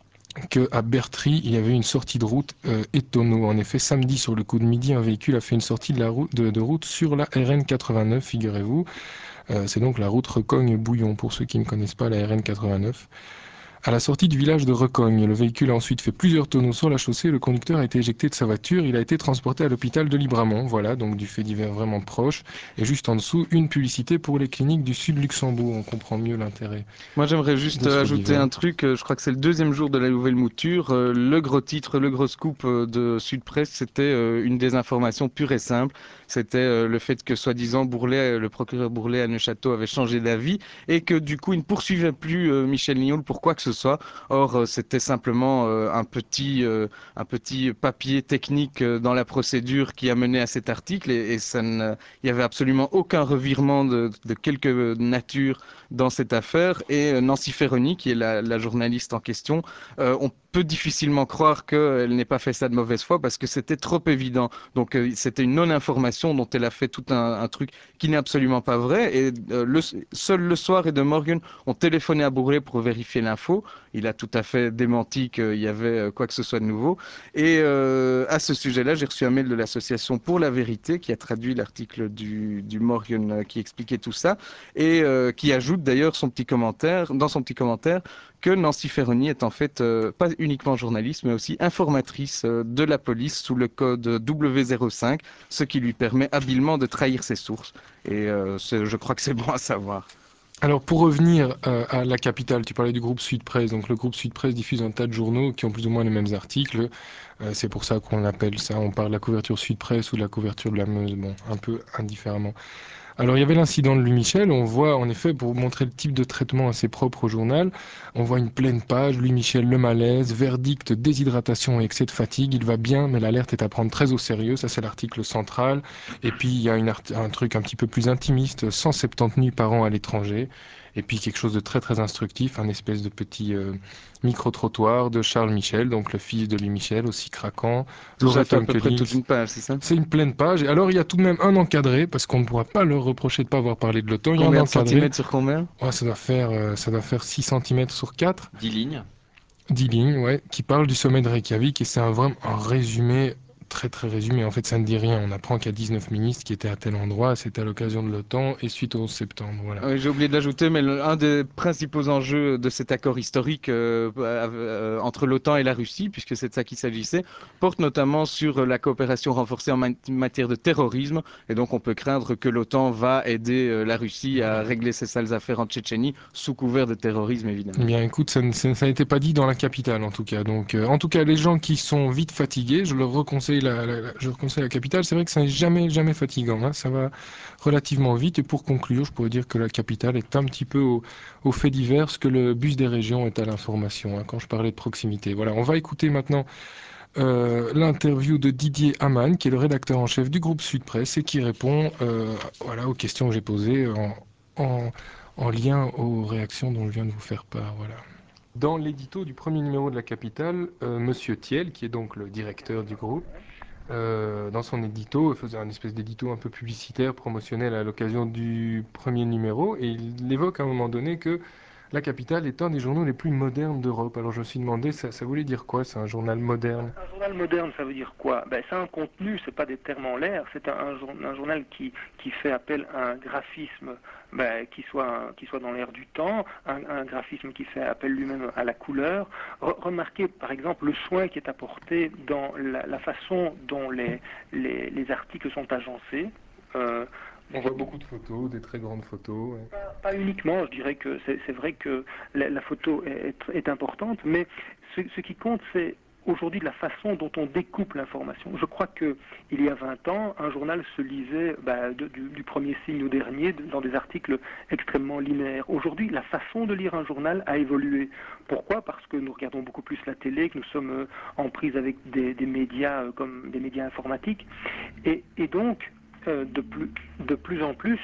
que à Bertry, il y avait une sortie de route euh, étonneau. En effet, samedi sur le coup de midi, un véhicule a fait une sortie de la route de, de route sur la R N quatre-vingt-neuf, figurez-vous. Euh, c'est donc la route Recogne-Bouillon pour ceux qui ne connaissent pas la R N quatre-vingt-neuf. À la sortie du village de Recogne, le véhicule a ensuite fait plusieurs tonneaux sur la chaussée. Le conducteur a été éjecté de sa voiture. Il a été transporté à l'hôpital de Libramont. Voilà, donc du fait divers vraiment proche. Et juste en dessous, une publicité pour les cliniques du Sud Luxembourg. On comprend mieux l'intérêt Moi, j'aimerais juste de euh, ce fait ajouter divers. un truc. euh, Je crois que c'est le deuxième jour de la nouvelle mouture. euh, Le gros titre, le gros scoop euh, de Sud Presse, c'était euh, une désinformation pure et simple. C'était euh, le fait que, soi-disant, Bourlet, euh, le procureur Bourlet à Neuchâtel avait changé d'avis et que, du coup, il ne poursuivait plus euh, Michel Niol pour quoi que ce soit. Or, euh, c'était simplement euh, un petit, euh, un petit papier technique euh, dans la procédure qui a mené à cet article et, et ça ne, il y avait absolument aucun revirement de, de quelque nature dans cette affaire. Et euh, Nancy Ferroni, qui est la, la journaliste en question, euh, on peut difficilement croire qu'elle n'ait pas fait ça de mauvaise foi parce que c'était trop évident. Donc euh, c'était une non-information dont elle a fait tout un, un truc qui n'est absolument pas vrai. Et euh, le, seul le soir et de Morgan ont téléphoné à Bourlet pour vérifier l'info. Il a tout à fait démenti qu'il y avait euh, quoi que ce soit de nouveau. Et euh, à ce sujet-là, j'ai reçu un mail de l'association Pour la Vérité qui a traduit l'article du, du Morgan euh, qui expliquait tout ça et euh, qui ajoute d'ailleurs son petit commentaire, dans son petit commentaire, que Nancy Ferroni est en fait euh, pas uniquement journaliste, mais aussi informatrice euh, de la police sous le code W zéro cinq, ce qui lui permet habilement de trahir ses sources. Et euh, je crois que c'est bon à savoir. Alors pour revenir euh, à la capitale, tu parlais du groupe Sud Presse. Donc le groupe Sud Presse diffuse un tas de journaux qui ont plus ou moins les mêmes articles. Euh, c'est pour ça qu'on appelle ça, on parle de la couverture Sud Presse ou de la couverture de la Meuse, bon, un peu indifféremment. Alors il y avait l'incident de Louis Michel, on voit en effet, pour vous montrer le type de traitement assez propre au journal, on voit une pleine page, Louis Michel le malaise, verdict déshydratation et excès de fatigue, il va bien mais l'alerte est à prendre très au sérieux, ça c'est l'article central. Et puis il y a une art- un truc un petit peu plus intimiste, cent soixante-dix nuits par an à l'étranger, et puis quelque chose de très très instructif, un espèce de petit euh, micro-trottoir de Charles Michel, donc le fils de Louis Michel, aussi craquant, Ça Laurette fait à peu près toute Onkelings. une page, c'est ça? C'est une pleine page. Et alors, il y a tout de même un encadré, parce qu'on ne pourra pas leur reprocher de ne pas avoir parlé de l'OTAN. Il y a un Combien de encadré. centimètres sur combien? Ouais, ça doit faire, euh, ça doit faire six centimètres sur quatre, Dix lignes. dix lignes, ouais, qui parle du sommet de Reykjavik. Et c'est un, vraiment un résumé, très très résumé. En fait, ça ne dit rien. On apprend qu'il y a dix-neuf ministres qui étaient à tel endroit. C'était à l'occasion de l'OTAN et suite au onze septembre. Voilà. Oui, j'ai oublié de l'ajouter, mais le- un des principaux enjeux de cet accord historique euh, euh, euh, entre l'OTAN et la Russie, puisque c'est de ça qu'il s'agissait, porte notamment sur la coopération renforcée en ma- matière de terrorisme. Et donc, on peut craindre que l'OTAN va aider euh, la Russie à régler ses sales affaires en Tchétchénie, sous couvert de terrorisme, Eh évidemment. bien, écoute, ça ne- ça ça n'était pas dit dans la capitale, en tout cas. Donc, euh, en tout cas, les gens qui sont vite fatigués, je leur reconseille la, la- la- je leur conseille la capitale. C'est vrai que ça n'est jamais, jamais fatigant, hein. Ça va relativement vite. Et pour conclure, je pourrais dire que la capitale est un petit peu au, au fait divers ce que le bus des régions est à l'information, hein, quand je parlais de proximité. Voilà, on va écouter maintenant euh, l'interview de Didier Hamann, qui est le rédacteur en chef du groupe Sud Presse et qui répond euh, voilà, aux questions que j'ai posées en, en, en lien aux réactions dont je viens de vous faire part. Voilà. Dans l'édito du premier numéro de la capitale, euh, Monsieur Thiel, qui est donc le directeur du groupe, euh, dans son édito, il faisait un espèce d'édito un peu publicitaire, promotionnel à l'occasion du premier numéro, et il évoque à un moment donné que La Capitale est un des journaux les plus modernes d'Europe. Alors je me suis demandé, ça, ça voulait dire quoi, c'est un journal moderne? Un journal moderne, ça veut dire quoi? Ben, c'est un contenu, c'est pas des termes en l'air, c'est un, un, un journal qui, qui fait appel à un graphisme ben, qui, soit, qui soit dans l'air du temps, un, un graphisme qui fait appel lui-même à la couleur. Re- remarquez par exemple le soin qui est apporté dans la, la façon dont les, les, les articles sont agencés. Euh, On voit beaucoup de photos, des très grandes photos. Ouais. Pas, pas uniquement, je dirais que c'est, c'est vrai que la, la photo est, est, est importante, mais ce, ce qui compte, c'est aujourd'hui de la façon dont on découpe l'information. Je crois que il y a vingt ans, un journal se lisait bah, de, du, du premier signe au dernier dans des articles extrêmement linéaires. Aujourd'hui, la façon de lire un journal a évolué. Pourquoi? Parce que nous regardons beaucoup plus la télé, que nous sommes en prise avec des, des médias comme des médias informatiques, et, et donc Euh, de, plus, de plus en plus,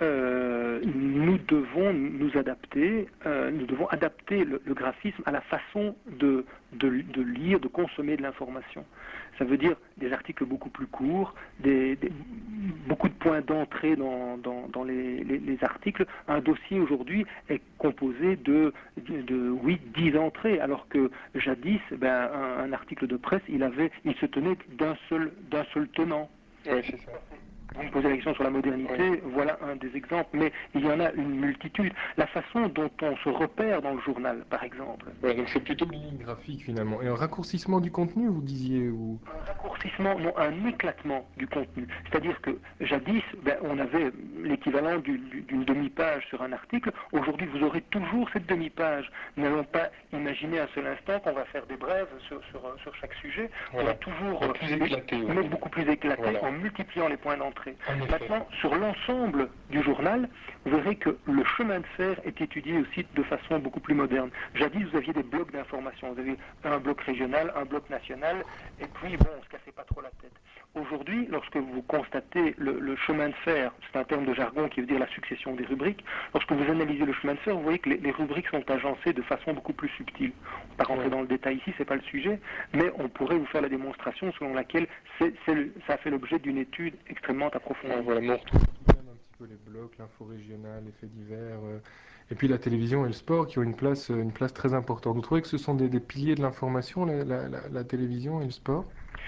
euh, nous devons nous adapter, euh, nous devons adapter le, le graphisme à la façon de, de, de lire, de consommer de l'information. Ça veut dire des articles beaucoup plus courts, des, des, beaucoup de points d'entrée dans, dans, dans les, les, les articles. Un dossier aujourd'hui est composé de, de, de huit dix entrées, alors que jadis, ben, un, un article de presse, il, avait, il se tenait d'un seul, d'un seul tenant. Oui, c'est ça. Vous me posez la question sur la modernité, oui. Voilà un des exemples, mais il y en a une multitude. La façon dont on se repère dans le journal, par exemple. Ouais, donc c'est plutôt une ligne graphique finalement. Et un raccourcissement du contenu, vous disiez ou... Un raccourcissement, non, un éclatement du contenu. C'est-à-dire que jadis, ben, on avait l'équivalent du, du, d'une demi-page sur un article. Aujourd'hui, vous aurez toujours cette demi-page. Nous n'allons pas imaginer un seul instant qu'on va faire des brèves sur, sur, sur chaque sujet. Voilà. On va toujours, euh, plus éclaté, mais ouais. beaucoup plus éclaté, voilà. En multipliant les points d'entrée. Maintenant, sur l'ensemble du journal, vous verrez que le chemin de fer est étudié aussi de façon beaucoup plus moderne. Jadis, vous aviez des blocs d'information. Vous avez un bloc régional, un bloc national, et puis, bon, on ne se cassait pas trop la tête. Aujourd'hui, lorsque vous constatez le, le chemin de fer, c'est un terme de jargon qui veut dire la succession des rubriques, lorsque vous analysez le chemin de fer, vous voyez que les, les rubriques sont agencées de façon beaucoup plus subtile. On ne va pas rentrer dans le détail ici, c'est pas le sujet, mais on pourrait vous faire la démonstration selon laquelle c'est, c'est le, ça a fait l'objet d'une étude extrêmement approfondie. Ouais, voilà, mais on retrouve tout de même un petit peu les blocs, l'info régionale, les faits divers, euh, et puis la télévision et le sport qui ont une place, une place très importante. Vous trouvez que ce sont des, des piliers de l'information, la, la, la, la télévision et le sport?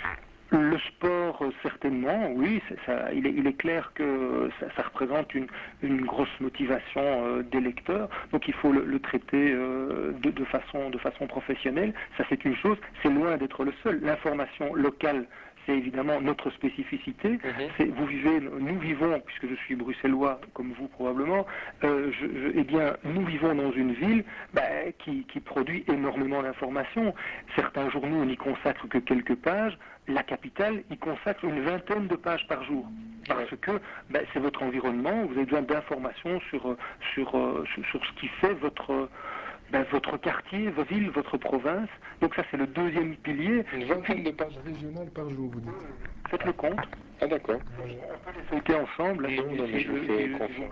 Le sport, certainement, oui, c'est ça, il, est, il est clair que ça, ça représente une, une grosse motivation euh, des lecteurs, donc il faut le, le traiter euh, de, de, façon, de façon professionnelle. Ça, c'est une chose, c'est loin d'être le seul. L'information locale, c'est évidemment notre spécificité. Mm-hmm. C'est, vous vivez, nous vivons, puisque je suis bruxellois, comme vous probablement, euh, je, je, eh bien, nous vivons dans une ville bah, qui, qui produit énormément d'informations. Certains journaux n'y consacrent que quelques pages. La Capitale y consacre une vingtaine de pages par jour. Parce que ben, c'est votre environnement, vous avez besoin d'informations sur, sur, sur, sur ce qui fait votre, ben, votre quartier, votre ville, votre province. Donc ça, c'est le deuxième pilier. Une vingtaine de pages régionales par jour, vous dites. Faites le compte. Ah d'accord. On peut les feuilleter ensemble. Non, non, mais je vous fais confiance.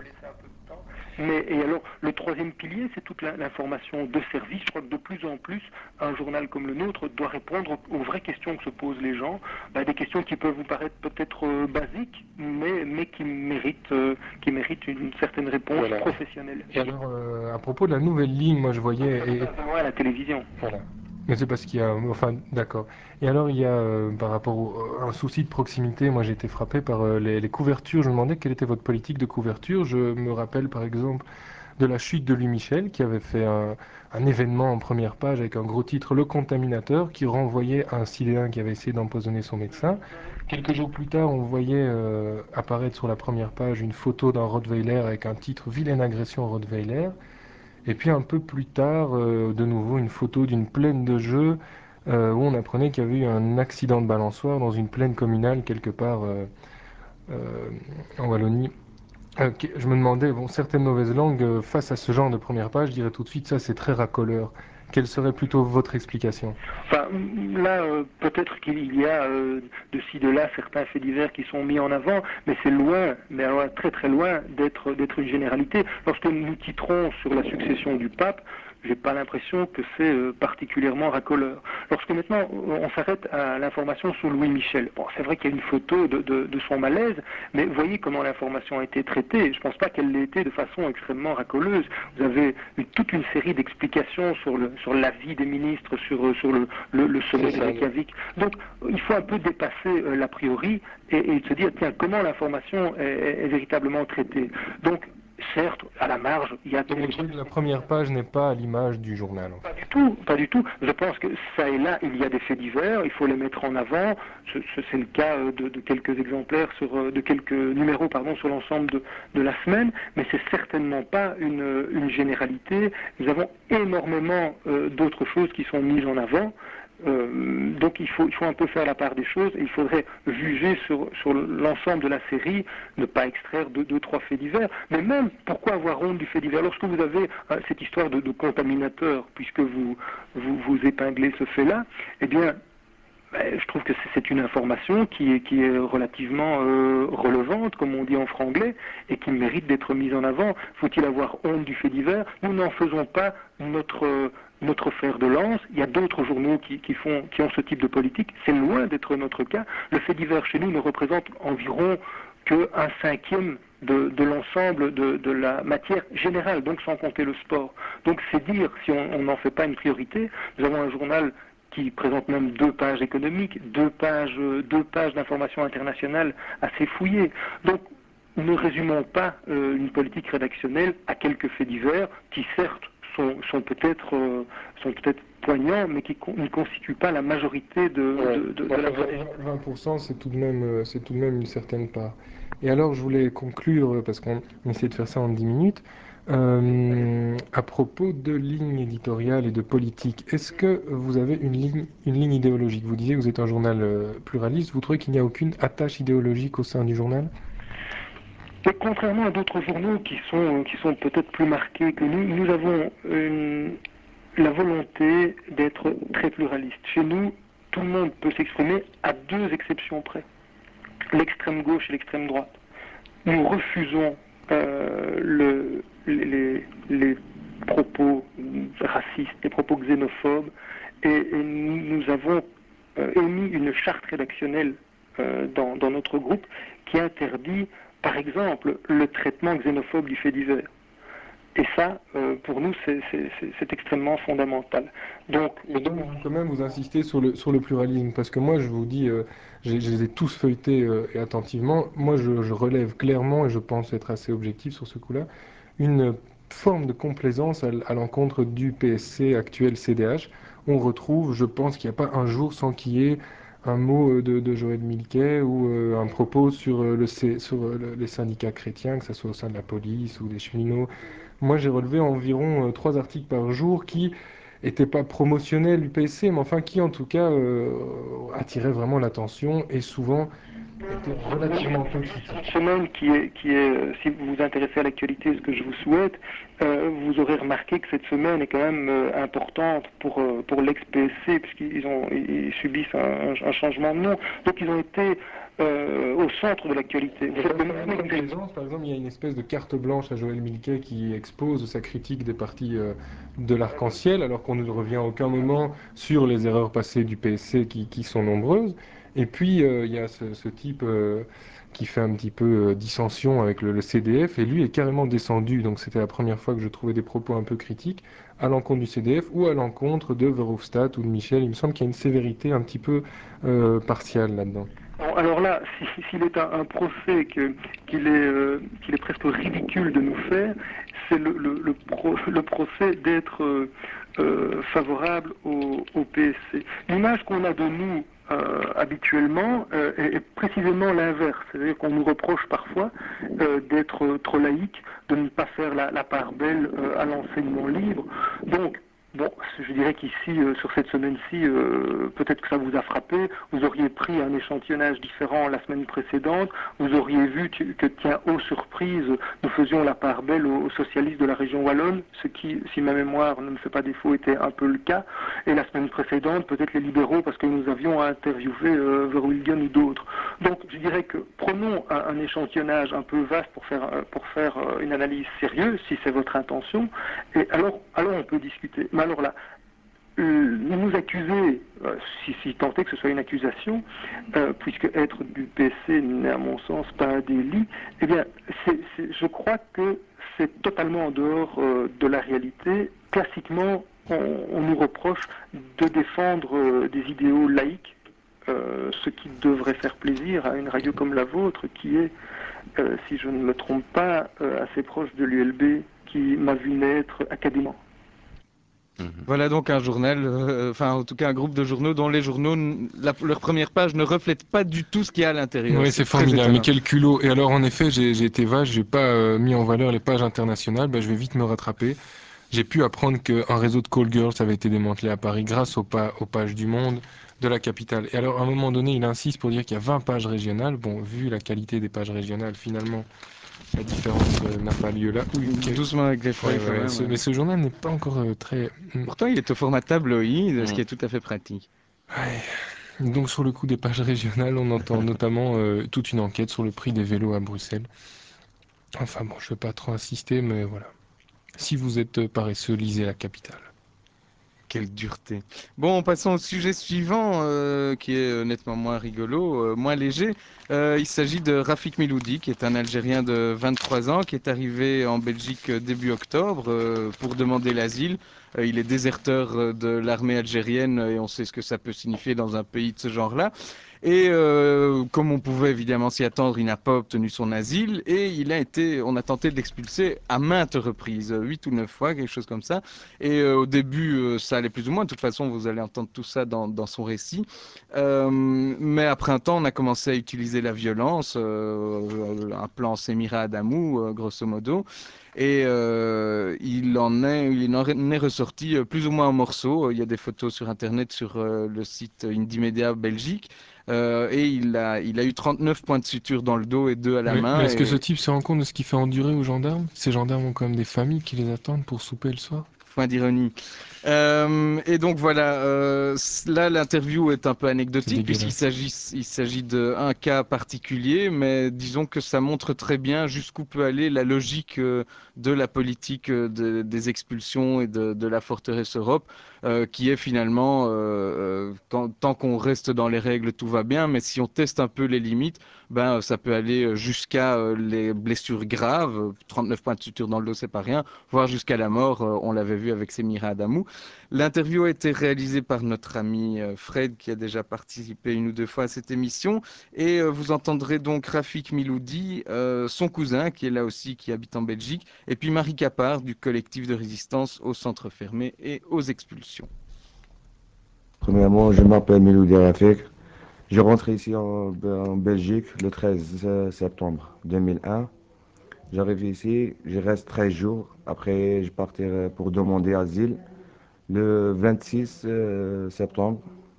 Mais, et alors, le troisième pilier, c'est toute la, l'information de service. Je crois que de plus en plus, un journal comme le nôtre doit répondre aux vraies questions que se posent les gens. Bah, des questions qui peuvent vous paraître peut-être euh, basiques, mais, mais qui, méritent, euh, qui méritent une certaine réponse voilà. professionnelle. Et alors, euh, à propos de la nouvelle ligne, moi je voyais... Et... à la télévision. Voilà. Mais c'est parce qu'il y a... Enfin, d'accord. Et alors, il y a, euh, par rapport au, à un souci de proximité, moi j'ai été frappé par euh, les, les couvertures. Je me demandais quelle était votre politique de couverture. Je me rappelle, par exemple, de la chute de Louis Michel, qui avait fait un, un événement en première page avec un gros titre, Le Contaminateur, qui renvoyait à un Sidéen qui avait essayé d'empoisonner son médecin. Quelques jours plus tard, on voyait euh, apparaître sur la première page une photo d'un Rottweiler avec un titre Vilaine agression Rottweiler. Et puis un peu plus tard, euh, de nouveau, une photo d'une plaine de jeu euh, où on apprenait qu'il y avait eu un accident de balançoire dans une plaine communale quelque part euh, euh, en Wallonie. Euh, je me demandais, bon, certaines mauvaises langues, euh, face à ce genre de première page, je dirais tout de suite, ça c'est très racoleur. Quelle serait plutôt votre explication? Enfin, là, euh, peut-être qu'il y a euh, de ci, de là certains faits divers qui sont mis en avant, mais c'est loin, mais alors très très loin d'être, d'être une généralité. Lorsque nous titrons sur la succession du pape, j'ai pas l'impression que c'est euh, particulièrement racoleur. Lorsque maintenant on s'arrête à l'information sur Louis Michel, bon, c'est vrai qu'il y a une photo de, de, de son malaise, mais vous voyez comment l'information a été traitée. Je pense pas qu'elle l'ait été de façon extrêmement racoleuse. Vous avez eu toute une série d'explications sur le sur l'avis des ministres, sur sur le, le, le sommet de Reykjavik. Donc il faut un peu dépasser euh, l'a priori et, et se dire tiens comment l'information est, est, est véritablement traitée. Donc certes, à la marge, il y a... Donc vous trouvez que la première page n'est pas à l'image du journal? En fait. Pas du tout, pas du tout. Je pense que ça et là, il y a des faits divers, il faut les mettre en avant. C'est le cas de, de quelques exemplaires, sur, de quelques numéros pardon, sur l'ensemble de, de la semaine, mais c'est certainement pas une, une généralité. Nous avons énormément euh, d'autres choses qui sont mises en avant. Euh, donc il faut, il faut un peu faire la part des choses et il faudrait juger sur, sur l'ensemble de la série, ne pas extraire deux, deux, trois faits divers. Mais même, pourquoi avoir honte du fait divers? Lorsque vous avez euh, cette histoire de, de contaminateur, puisque vous, vous, vous épinglez ce fait-là, eh bien, ben, je trouve que c'est une information qui est, qui est relativement euh, relevante, comme on dit en franglais, et qui mérite d'être mise en avant. Faut-il avoir honte du fait divers? Nous n'en faisons pas notre... Euh, notre fer de lance. Il y a d'autres journaux qui, qui, font, qui ont ce type de politique. C'est loin d'être notre cas. Le fait divers chez nous ne représente environ qu'un cinquième de, de l'ensemble de, de la matière générale, donc sans compter le sport. Donc c'est dire, si on n'en fait pas une priorité, nous avons un journal qui présente même deux pages économiques, deux pages, deux pages d'information internationale assez fouillées. Donc ne résumons pas euh, une politique rédactionnelle à quelques faits divers qui certes sont, sont peut-être euh, sont peut-être poignants, mais qui con, ne constituent pas la majorité de, ouais. de, de, de la stratégie. vingt pour cent, c'est tout de même, c'est tout de même une certaine part. Et alors, je voulais conclure, parce qu'on essaie de faire ça en dix minutes, euh, à propos de ligne éditoriale et de politique. Est-ce que vous avez une ligne, une ligne idéologique? Vous disiez que vous êtes un journal euh, pluraliste. Vous trouvez qu'il n'y a aucune attache idéologique au sein du journal? Mais contrairement à d'autres journaux qui sont, qui sont peut-être plus marqués que nous, nous avons une, la volonté d'être très pluraliste. Chez nous, tout le monde peut s'exprimer à deux exceptions près. L'extrême gauche et l'extrême droite. Nous refusons euh, le, les, les propos racistes, les propos xénophobes, et, et nous, nous avons euh, émis une charte rédactionnelle euh, dans, dans notre groupe qui interdit, par exemple, le traitement xénophobe du fait divers. Et ça, euh, pour nous, c'est extrêmement fondamental. Donc, mais donc, quand même, vous insistez sur le, sur le pluralisme, parce que moi, je vous dis, euh, je les ai tous feuilletés euh, et attentivement. Moi, je, je relève clairement, et je pense être assez objectif sur ce coup-là, une forme de complaisance à, à l'encontre du P S C actuel C D H. On retrouve, je pense qu'il n'y a pas un jour sans qu'il y ait un mot de, de Joël Milquet ou euh, un propos sur, le, sur le, les syndicats chrétiens, que ce soit au sein de la police ou des cheminots. Moi, j'ai relevé environ euh, trois articles par jour qui n'étaient pas promotionnels du P S C, mais enfin qui, en tout cas, euh, attiraient vraiment l'attention et souvent étaient relativement peu critiques. Cette semaine, qui est, qui est, euh, si vous vous intéressez à l'actualité, ce que je vous souhaite, euh, vous aurez remarqué que cette semaine est quand même euh, importante pour, euh, pour l'ex-P S C, puisqu'ils ont, ils subissent un, un changement de nom. Donc ils ont été euh, au centre de l'actualité. Par exemple, il y a une espèce de carte blanche à Joël Milquet qui expose sa critique des partis euh, de l'arc-en-ciel, alors qu'on ne revient à aucun moment sur les erreurs passées du P S C qui, qui sont nombreuses. Et puis, euh, il y a ce, ce type euh, qui fait un petit peu euh, dissension avec le, le C D F, et lui est carrément descendu, donc c'était la première fois que je trouvais des propos un peu critiques, à l'encontre du C D F ou à l'encontre de Verhofstadt ou de Michel. Il me semble qu'il y a une sévérité un petit peu euh, partiale là-dedans. Alors là, s'il si, est un, un procès qu'il qu est, euh, qu'il est presque ridicule de nous faire, c'est le, le, le, pro, le procès d'être euh, euh, favorable au, au P S C. L'image qu'on a de nous euh, habituellement euh, est, est précisément l'inverse. C'est-à-dire qu'on nous reproche parfois euh, d'être trop laïque, de ne pas faire la, la part belle euh, à l'enseignement libre. Donc, Bon, je dirais qu'ici, euh, sur cette semaine-ci, euh, peut-être que ça vous a frappé. Vous auriez pris un échantillonnage différent la semaine précédente. Vous auriez vu que, tiens, aux surprises, nous faisions la part belle aux, aux socialistes de la région wallonne, ce qui, si ma mémoire ne me fait pas défaut, était un peu le cas. Et la semaine précédente, peut-être les libéraux, parce que nous avions interviewé euh, Verwilligen ou d'autres. Donc, je dirais que prenons un, un échantillonnage un peu vaste pour faire, pour faire une analyse sérieuse, si c'est votre intention, et alors, alors on peut discuter. Mais alors là, euh, nous accuser, euh, si, si tant est que ce soit une accusation, euh, puisque être du P C n'est à mon sens pas un délit, eh bien, c'est, c'est, je crois que c'est totalement en dehors euh, de la réalité. Classiquement, on, on nous reproche de défendre euh, des idéaux laïques, euh, ce qui devrait faire plaisir à une radio comme la vôtre, qui est, euh, si je ne me trompe pas, euh, assez proche de l'U L B, qui m'a vu naître académiquement. Voilà donc un journal, euh, enfin en tout cas un groupe de journaux dont les journaux, la, leur première page ne reflète pas du tout ce qu'il y a à l'intérieur. Oui, c'est c'est très formidable. Mais étonnant. quel culot. Et alors, en effet, j'ai j'ai été vache, j'ai pas euh, mis en valeur les pages internationales. Bah, je vais vite me rattraper. J'ai pu apprendre qu'un réseau de call girls avait été démantelé à Paris grâce aux, pa- aux pages du Monde, de la capitale. Et alors, à un moment donné, il insiste pour dire qu'il y a vingt pages régionales. Bon, vu la qualité des pages régionales, finalement, la différence euh, n'a pas lieu là. Oui, ok. Doucement avec les Ouais, feuilles quand ouais, même. ce- Ouais. mais ce journal n'est pas encore euh, très... Mm. Pourtant il est au format tabloïd, ce Mm. qui est tout à fait pratique. Ouais. Donc, sur le coup des pages régionales, on entend notamment euh, toute une enquête sur le prix des vélos à Bruxelles. Enfin bon, je vais pas trop insister, mais voilà. Si vous êtes euh, paresseux, lisez la capitale. Quelle dureté. Bon, passons au sujet suivant, euh, qui est euh, nettement moins rigolo, euh, moins léger. Euh, il s'agit de Rafik Miloudi, qui est un Algérien de vingt-trois ans, qui est arrivé en Belgique euh, début octobre euh, pour demander l'asile. Euh, il est déserteur euh, de l'armée algérienne et on sait ce que ça peut signifier dans un pays de ce genre-là. Et euh, comme on pouvait évidemment s'y attendre, il n'a pas obtenu son asile et il a été, on a tenté de l'expulser à maintes reprises, huit ou neuf fois, quelque chose comme ça. Et euh, au début, euh, ça allait plus ou moins. De toute façon, vous allez entendre tout ça dans, dans son récit. Euh, mais après un temps, on a commencé à utiliser la violence, euh, un plan Semira Adamou, euh, grosso modo. Et euh, il en est, il en est ressorti euh, plus ou moins en morceaux. Il y a des photos sur Internet, sur euh, le site Indymedia Belgique. Euh, et il a, il a eu trente-neuf points de suture dans le dos et deux à la Mais, mais main. est-ce que ce Et type se rend compte de ce qu'il fait endurer aux gendarmes? Ces gendarmes ont quand même des familles qui les attendent pour souper le soir. point d'ironie. Euh, et donc voilà, euh, là l'interview est un peu C'est anecdotique puisqu'il dégueulasse. s'agit il s'agit d'un cas particulier, mais disons que ça montre très bien jusqu'où peut aller la logique euh, de la politique euh, de, des expulsions et de, de la forteresse Europe, euh, qui est finalement, euh, euh, quand, tant qu'on reste dans les règles, tout va bien, mais si on teste un peu les limites, ben ça peut aller jusqu'à euh, les blessures graves, trente-neuf points de suture dans le dos, c'est pas rien, voire jusqu'à la mort. Euh, on l'avait vu avec Semira Adamou. L'interview a été réalisée par notre ami euh, Fred, qui a déjà participé une ou deux fois à cette émission. Et euh, vous entendrez donc Rafik Miloudi, euh, son cousin, qui est là aussi, qui habite en Belgique, et puis Marie Capard, du collectif de résistance aux centres fermés et aux expulsions. Premièrement, je m'appelle Miloudi Rafik. Je rentre ici en, en Belgique le treize septembre deux mille un. J'arrive ici, je reste treize jours. Après, je partirai pour demander asile le vingt-six euh, septembre.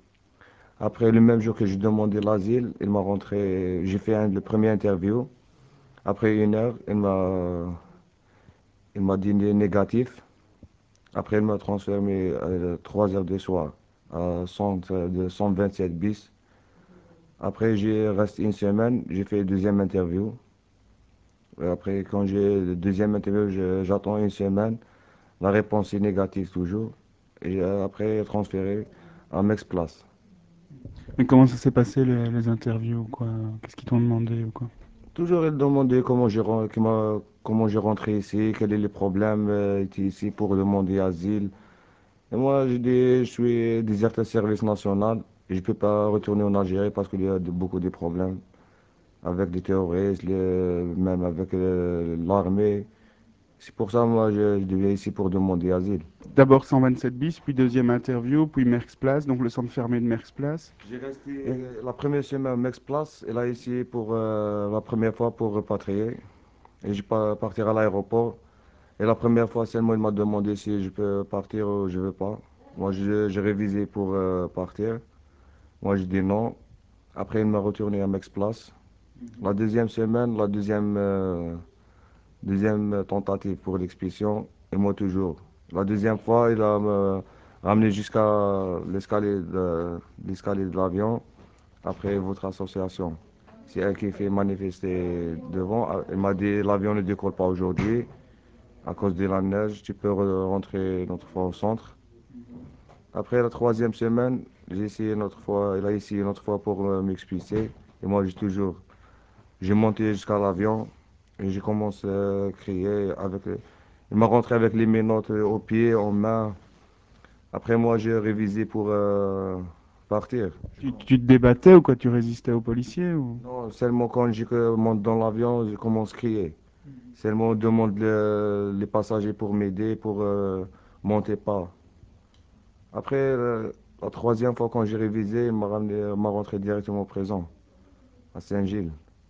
Après, le même jour que j'ai demandé l'asile, il m'a rentré, j'ai fait un, le premier interview. Après une heure, il m'a, il m'a dit négatif. Après, il m'a transféré à trois heures du soir à centre de cent vingt-sept bis. Après, j'ai resté une semaine, j'ai fait une deuxième interview. Et après, quand j'ai le deuxième interview, je- j'attends une semaine. La réponse est négative toujours. Et euh, après, transféré à Mexplace. Mais comment ça s'est passé les, les interviews, quoi? Qu'est-ce qu'ils t'ont demandé ou quoi? Toujours, il demandait comment j'ai ren- comment, comment j'ai rentré ici, quel est le problème, euh, j'étais ici pour demander asile. Et moi, j'ai dit, je suis déserteur service national et je ne peux pas retourner en Algérie parce qu'il y a de- beaucoup de problèmes avec des terroristes, les- même avec euh, l'armée. C'est pour ça, moi, je, je viens ici pour demander asile. D'abord cent vingt-sept bis, puis deuxième interview, puis Merckx-Place, donc le centre fermé de Merckx-Place. J'ai resté Et- euh, la première semaine à Mexplace et là ici pour euh, la première fois pour repatrier. Et je pa- partir à l'aéroport. Et la première fois seulement, il m'a demandé si je peux partir ou je veux pas. Moi, je- j'ai révisé pour euh, partir. Moi, je dis non. Après, il m'a retourné à Mex-Place. La deuxième semaine, la deuxième, euh, deuxième tentative pour l'expulsion, et moi toujours. La deuxième fois, il a me ramené jusqu'à l'escalier de, l'escalier de l'avion, après votre association. C'est elle qui fait manifester devant. Elle m'a dit, l'avion ne décolle pas aujourd'hui à cause de la neige, tu peux re- rentrer une autre fois au centre. Après la troisième semaine, j'ai essayé une autre fois, il a essayé une autre fois pour euh, m'expulser. Et moi, j'ai toujours, j'ai monté jusqu'à l'avion et j'ai commencé à crier avec, les- il m'a rentré avec les menottes euh, aux pieds, en main. Après moi, j'ai révisé pour euh, partir. Tu, tu te débattais ou quoi? Tu résistais aux policiers ou... Non, seulement quand je euh, monte dans l'avion, je commence à crier. Seulement on demande le- les passagers pour m'aider, pour euh, monter pas. Après, euh, la troisième fois quand j'ai révisé, il m'a ramené, m'a rentré directement au présent, à Saint-Gilles.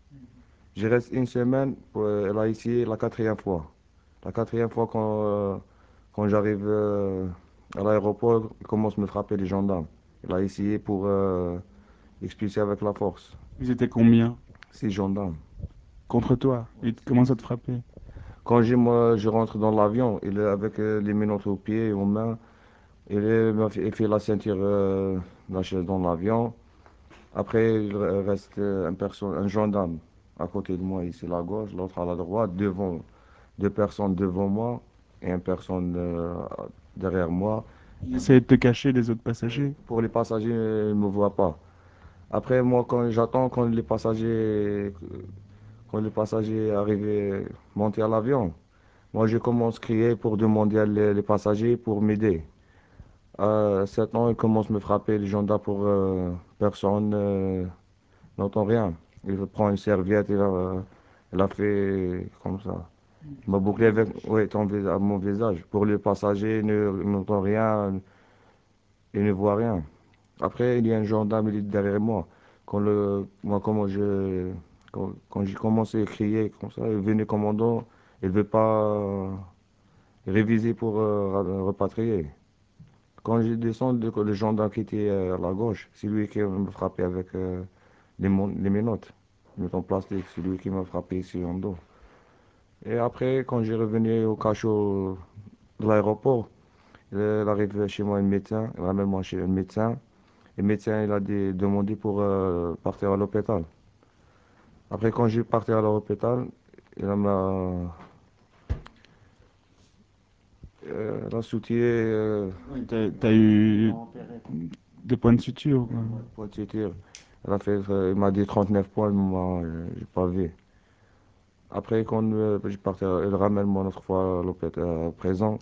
Je reste une semaine, pour, euh, là ici, la quatrième fois. La quatrième fois quand, euh, quand j'arrive euh, à l'aéroport, il commence à me frapper les gendarmes. Il a essayé pour euh, expulser avec la force. Ils étaient combien Six gendarmes. contre toi? Ils commencent à te frapper. Quand j'ai- moi, je rentre dans l'avion, il est avec euh, les menottes aux pieds et aux mains. Il est- m'a fait, il fait la ceinture euh, la chaise dans l'avion. Après, il reste euh, un, perso- un gendarme à côté de moi, ici à la gauche, l'autre à la droite, devant, deux personnes devant moi et une personne euh, derrière moi. Ils essayaient de te cacher des autres passagers. Pour les passagers, ils ne me voient pas. Après, moi, quand j'attends, quand les passagers, quand les passagers arrivent, monter à l'avion, moi, je commence à crier pour demander à les, les passagers pour m'aider. À sept ans, ils commencent à me frapper, les gendarmes, pour euh, personne euh, n'entend rien. Il prend une serviette, il a, il a fait comme ça. Il m'a bouclé avec ouais, ton vis- à mon visage. Pour les passagers, ils ne n'entend rien, ils ne voient rien. Après, il y a un gendarme, il est derrière moi. Quand le, moi, comment je, quand, quand j'ai commencé à crier comme ça, il est venu commandant, il ne veut pas euh, réviser pour euh, ra- repatrier. Quand je descends, le, le gendarme qui était euh, à la gauche, c'est lui qui me frappé avec euh, les, mon- les menottes, les menottes en plastique, c'est lui qui m'a frappé ici en dos. Et après, quand j'ai revenu au cachot de l'aéroport, il arrive chez moi un médecin, il ramène moi chez un médecin. Le médecin, il a dit- demandé pour euh, partir à l'hôpital. Après, quand j'ai parti à l'hôpital, il m'a euh, il a soutenu euh, Ouais, T'as, t'as eu des points de suture, quoi. pour tirer. Il a fait, euh, il m'a dit trente-neuf points, moi, euh, j'ai pas vu. Après, quand euh, j'ai parti, il ramène moi une autre fois à l'hôpital euh, présent.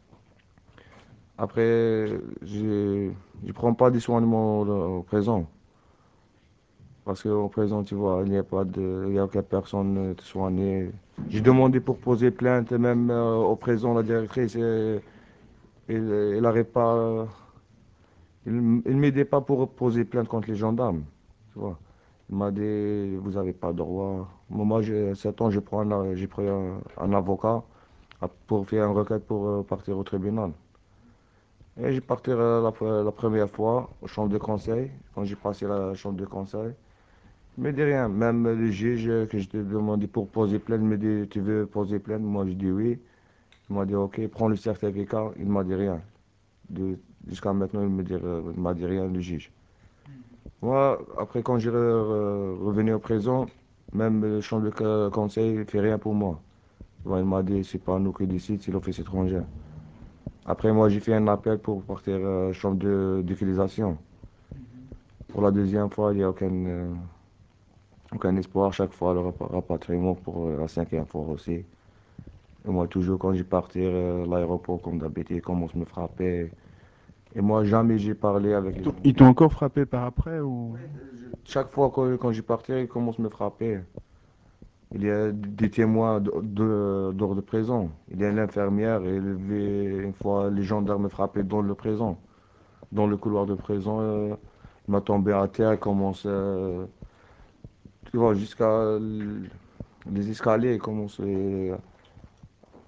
Après, je ne prends pas des soignements au au présent. Parce qu'au présent, tu vois, il n'y a pas de, il y a aucune personne euh, te soigner. J'ai demandé pour poser plainte, même euh, au présent, la directrice, euh, elle, elle n'arrive pas, euh, elle, m- elle m'aidait pas pour poser plainte contre les gendarmes. Tu vois. Il m'a dit, vous n'avez pas le droit. Moi, moi, j'ai sept ans, je prends un- j'ai pris un, un avocat à- pour faire une requête pour euh, partir au tribunal. Et j'ai parti euh, la, pre- la première fois au chambre de conseil, quand j'ai passé la chambre de conseil. Mais de rien, même le juge que je t'ai demandé pour poser plainte me dit, tu veux poser plainte? Moi, je dis oui. Il m'a dit, ok, prends le certificat. Il m'a dit rien. De- Jusqu'à maintenant, il me dit, euh, il m'a dit rien, le juge. Moi, après, quand j'ai re- re- revenu au présent, même le chambre de co- conseil ne fait rien pour moi. Ouais, il m'a dit, c'est pas nous qui décident, c'est l'office étranger. Après, moi, j'ai fait un appel pour partir euh, chambre de- d'utilisation. Pour la deuxième fois, il n'y a aucun, euh, aucun espoir. Chaque fois, le rapa- rapatriement pour euh, la cinquième fois aussi. Et moi, toujours, quand j'ai parti euh, à l'aéroport, comme d'habitude, ils commencent à me frapper. Et moi, jamais j'ai parlé avec Ils les t'ont gens. ils t'ont encore frappé par après ou... Chaque fois que, quand j'ai parti, ils commencent à me frapper. Il y a des témoins de- de- d'ordre présent. Il y a l'infirmière, et il avait- une fois, les gendarmes me frappaient dans le présent. Dans le couloir de prison, euh, il m'a tombé à terre, il commence, euh, tu vois, jusqu'à l- les escaliers, il commence, euh,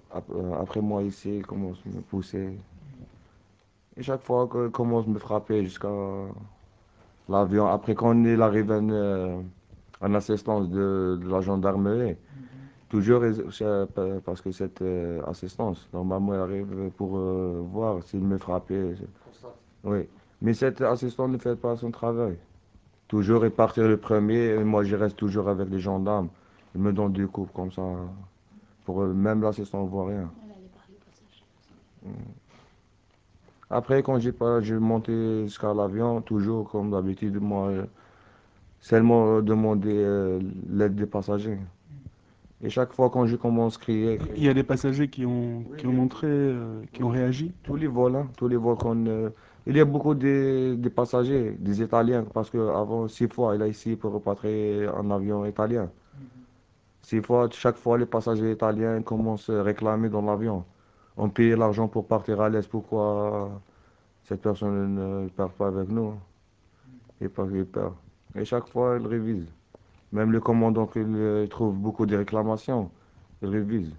Ap- euh, Après moi, ici, il commence à me pousser. Et chaque fois qu'il commence à me frapper jusqu'à l'avion. Après, quand il arrive en, euh, en assistance de, de la gendarmerie, toujours ils- c'est, euh, parce que cette euh, assistance, normalement, elle arrive pour euh, voir s'il me frappait. Oui. Mais cette assistante ne fait pas son travail. Toujours il partir le premier, et moi je reste toujours avec les gendarmes. Ils me donnent des coups comme ça. Pour eux, même l'assistant ne voit rien. Après, quand j'ai pas, j'ai monté jusqu'à l'avion, toujours comme d'habitude, moi, euh, seulement demander euh, l'aide des passagers. Et chaque fois quand je commence à crier, Il y crier, a des passagers qui ont, qui ont montré, euh, qui ont réagi. tous les vols, hein, tous les vols qu'on, euh, il y a beaucoup de, de passagers, des Italiens, parce que avant six fois, il a ici pour repartir en avion italien. Six fois, chaque fois, les passagers italiens commencent à réclamer dans l'avion. On paye l'argent pour partir à l'aise. Pourquoi cette personne ne part pas avec nous? Et pas qu'il perd. Et chaque fois, il révise. Même le commandant, qu'il euh, trouve beaucoup de réclamations, il révise.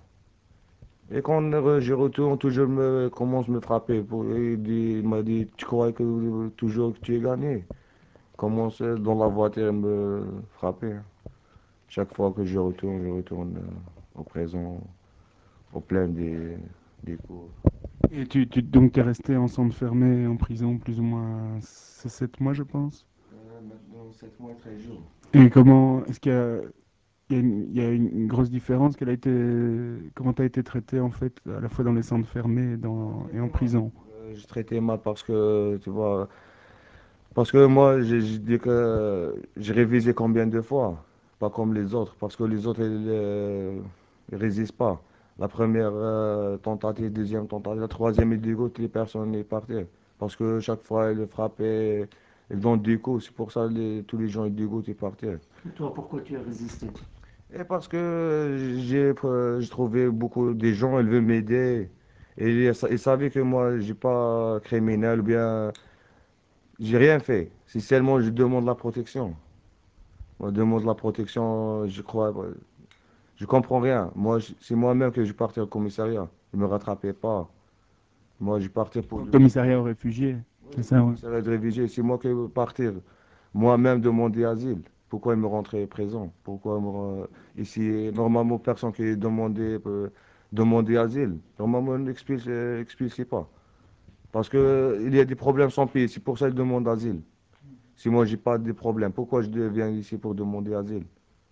Et quand euh, je retourne, toujours me commence à me frapper. Pour, il dit- il m'a dit, tu crois que euh, toujours que tu es gagné? Commence euh, dans la voiture à me frapper. Chaque fois que je retourne, je retourne euh, au présent, au plein des, des cours. Et tu, tu donc t'es resté en centre fermé, en prison, plus ou moins c'est sept mois, je pense. Euh, maintenant, sept mois, treize jours. Et comment, est-ce qu'il y a, il y a une, il y a une une grosse différence? Quelle a été, comment tu as été traité en fait, à la fois dans les centres fermés et, dans, et en prison? Euh, j'ai traité mal parce que, tu vois, parce que moi, j'ai j'ai dit que j'ai révisé combien de fois, pas comme les autres, parce que les autres, ils, euh, ils résistent pas. La première euh, tentative, deuxième tentative, la troisième, ils dégoûtent les personnes, ils partaient. Parce que chaque fois, ils frappaient, ils donnent des coups, c'est pour ça que les- tous les gens, ils dégoûtent, ils partaient. Et toi, pourquoi tu as résisté? Et parce que j'ai euh, j'ai trouvé beaucoup de gens, ils veulent m'aider. Et ils, sa- ils savaient que moi, j'ai pas criminel ou bien, j'ai rien fait. Si seulement je demande la protection. Moi, je demande la protection, je crois, ouais, je comprends rien. Moi, je- c'est moi-même que je partais au commissariat. Ils me rattrapaient pas. Moi, je partais pour Au le commissariat aux réfugiés, c'est ça, ouais. commissariat de réfugiés. C'est moi qui veux partir. Moi-même demander asile. Pourquoi ils me rentraient présent? Pourquoi me ren- ici, normalement, personne qui est demandé, peut demander asile. Normalement, on n'expulse euh, expulse pas. Parce que euh, il y a des problèmes sans pays. C'est pour ça que je demande asile. Si moi, j'ai pas de problème, pourquoi je viens ici pour demander asile?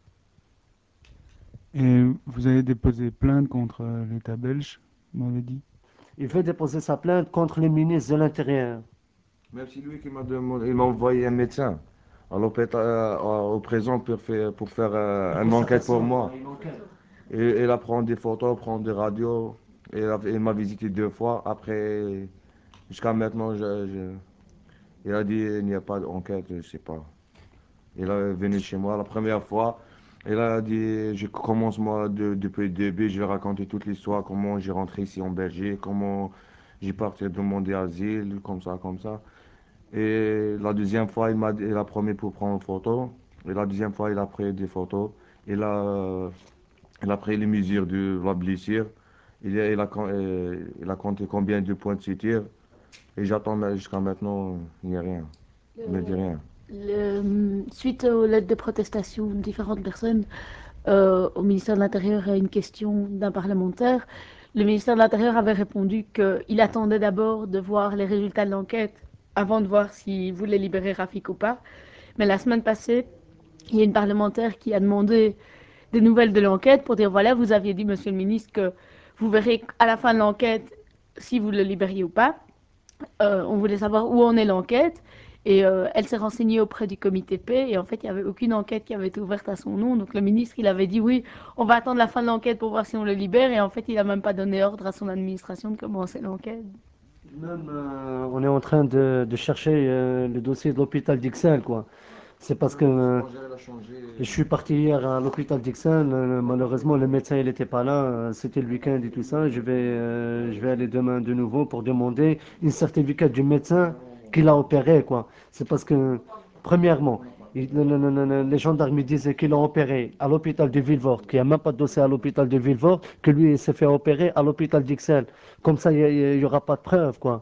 Et vous avez déposé plainte contre euh, l'État belge, vous m'avez dit. Il veut déposer sa plainte contre le ministre de l'Intérieur. Même si lui qui m'a demandé, il m'a envoyé un médecin à l'hôpital, euh, au présent pour faire, pour faire euh, une enquête pour moi. Une enquête. Et il a pris des photos, prend des radios. Et il a- il m'a visité deux fois. Après, jusqu'à maintenant, je, je- il a dit il n'y a pas d'enquête, je sais pas. Il est venu chez moi la première fois. Il a dit, je commence moi de- depuis le début, je vais raconter toute l'histoire, comment j'ai rentré ici en Belgique, comment j'ai parti demander asile, comme ça, comme ça. Et la deuxième fois, il m'a, il a promis pour prendre une photo. Et la deuxième fois, il a pris des photos. Il a, il a pris les mesures de la blessure. Il a, il a, com- euh, il a compté combien de points de suture. Et j'attends mais jusqu'à maintenant, il n'y a rien. Il ne me dit rien. Le- suite aux lettres de protestation de différentes personnes euh, au ministère de l'Intérieur à une question d'un parlementaire, le ministère de l'Intérieur avait répondu qu'il attendait d'abord de voir les résultats de l'enquête avant de voir s'il voulait libérer Rafik ou pas. Mais la semaine passée, il y a une parlementaire qui a demandé des nouvelles de l'enquête pour dire, voilà, vous aviez dit, monsieur le ministre, que vous verrez à la fin de l'enquête si vous le libériez ou pas. Euh, on voulait savoir où en est l'enquête. Et euh, elle s'est renseignée auprès du comité paix. Et en fait, il n'y avait aucune enquête qui avait été ouverte à son nom. Donc le ministre, il avait dit oui, on va attendre la fin de l'enquête pour voir si on le libère. Et en fait, il n'a même pas donné ordre à son administration de commencer l'enquête. Même, euh, on est en train de, de chercher euh, le dossier de l'hôpital d'Ixelles, quoi. C'est parce que euh, Elle a changé. je suis parti hier à l'hôpital d'Ixelles. euh, malheureusement, le médecin, il n'était pas là. euh, C'était le week-end et tout ça. Je vais, euh, je vais aller demain de nouveau pour demander une certificat du médecin qui l'a opéré, quoi. C'est parce que, premièrement, Il- le- le- le- le- les gendarmes me disaient qu'il a opéré à l'hôpital de Villevorde, qu'il n'y a même pas de dossier à l'hôpital de Villevorde, que lui il s'est fait opérer à l'hôpital d'Ixelles. Comme ça, il n'y aura pas de preuve, quoi.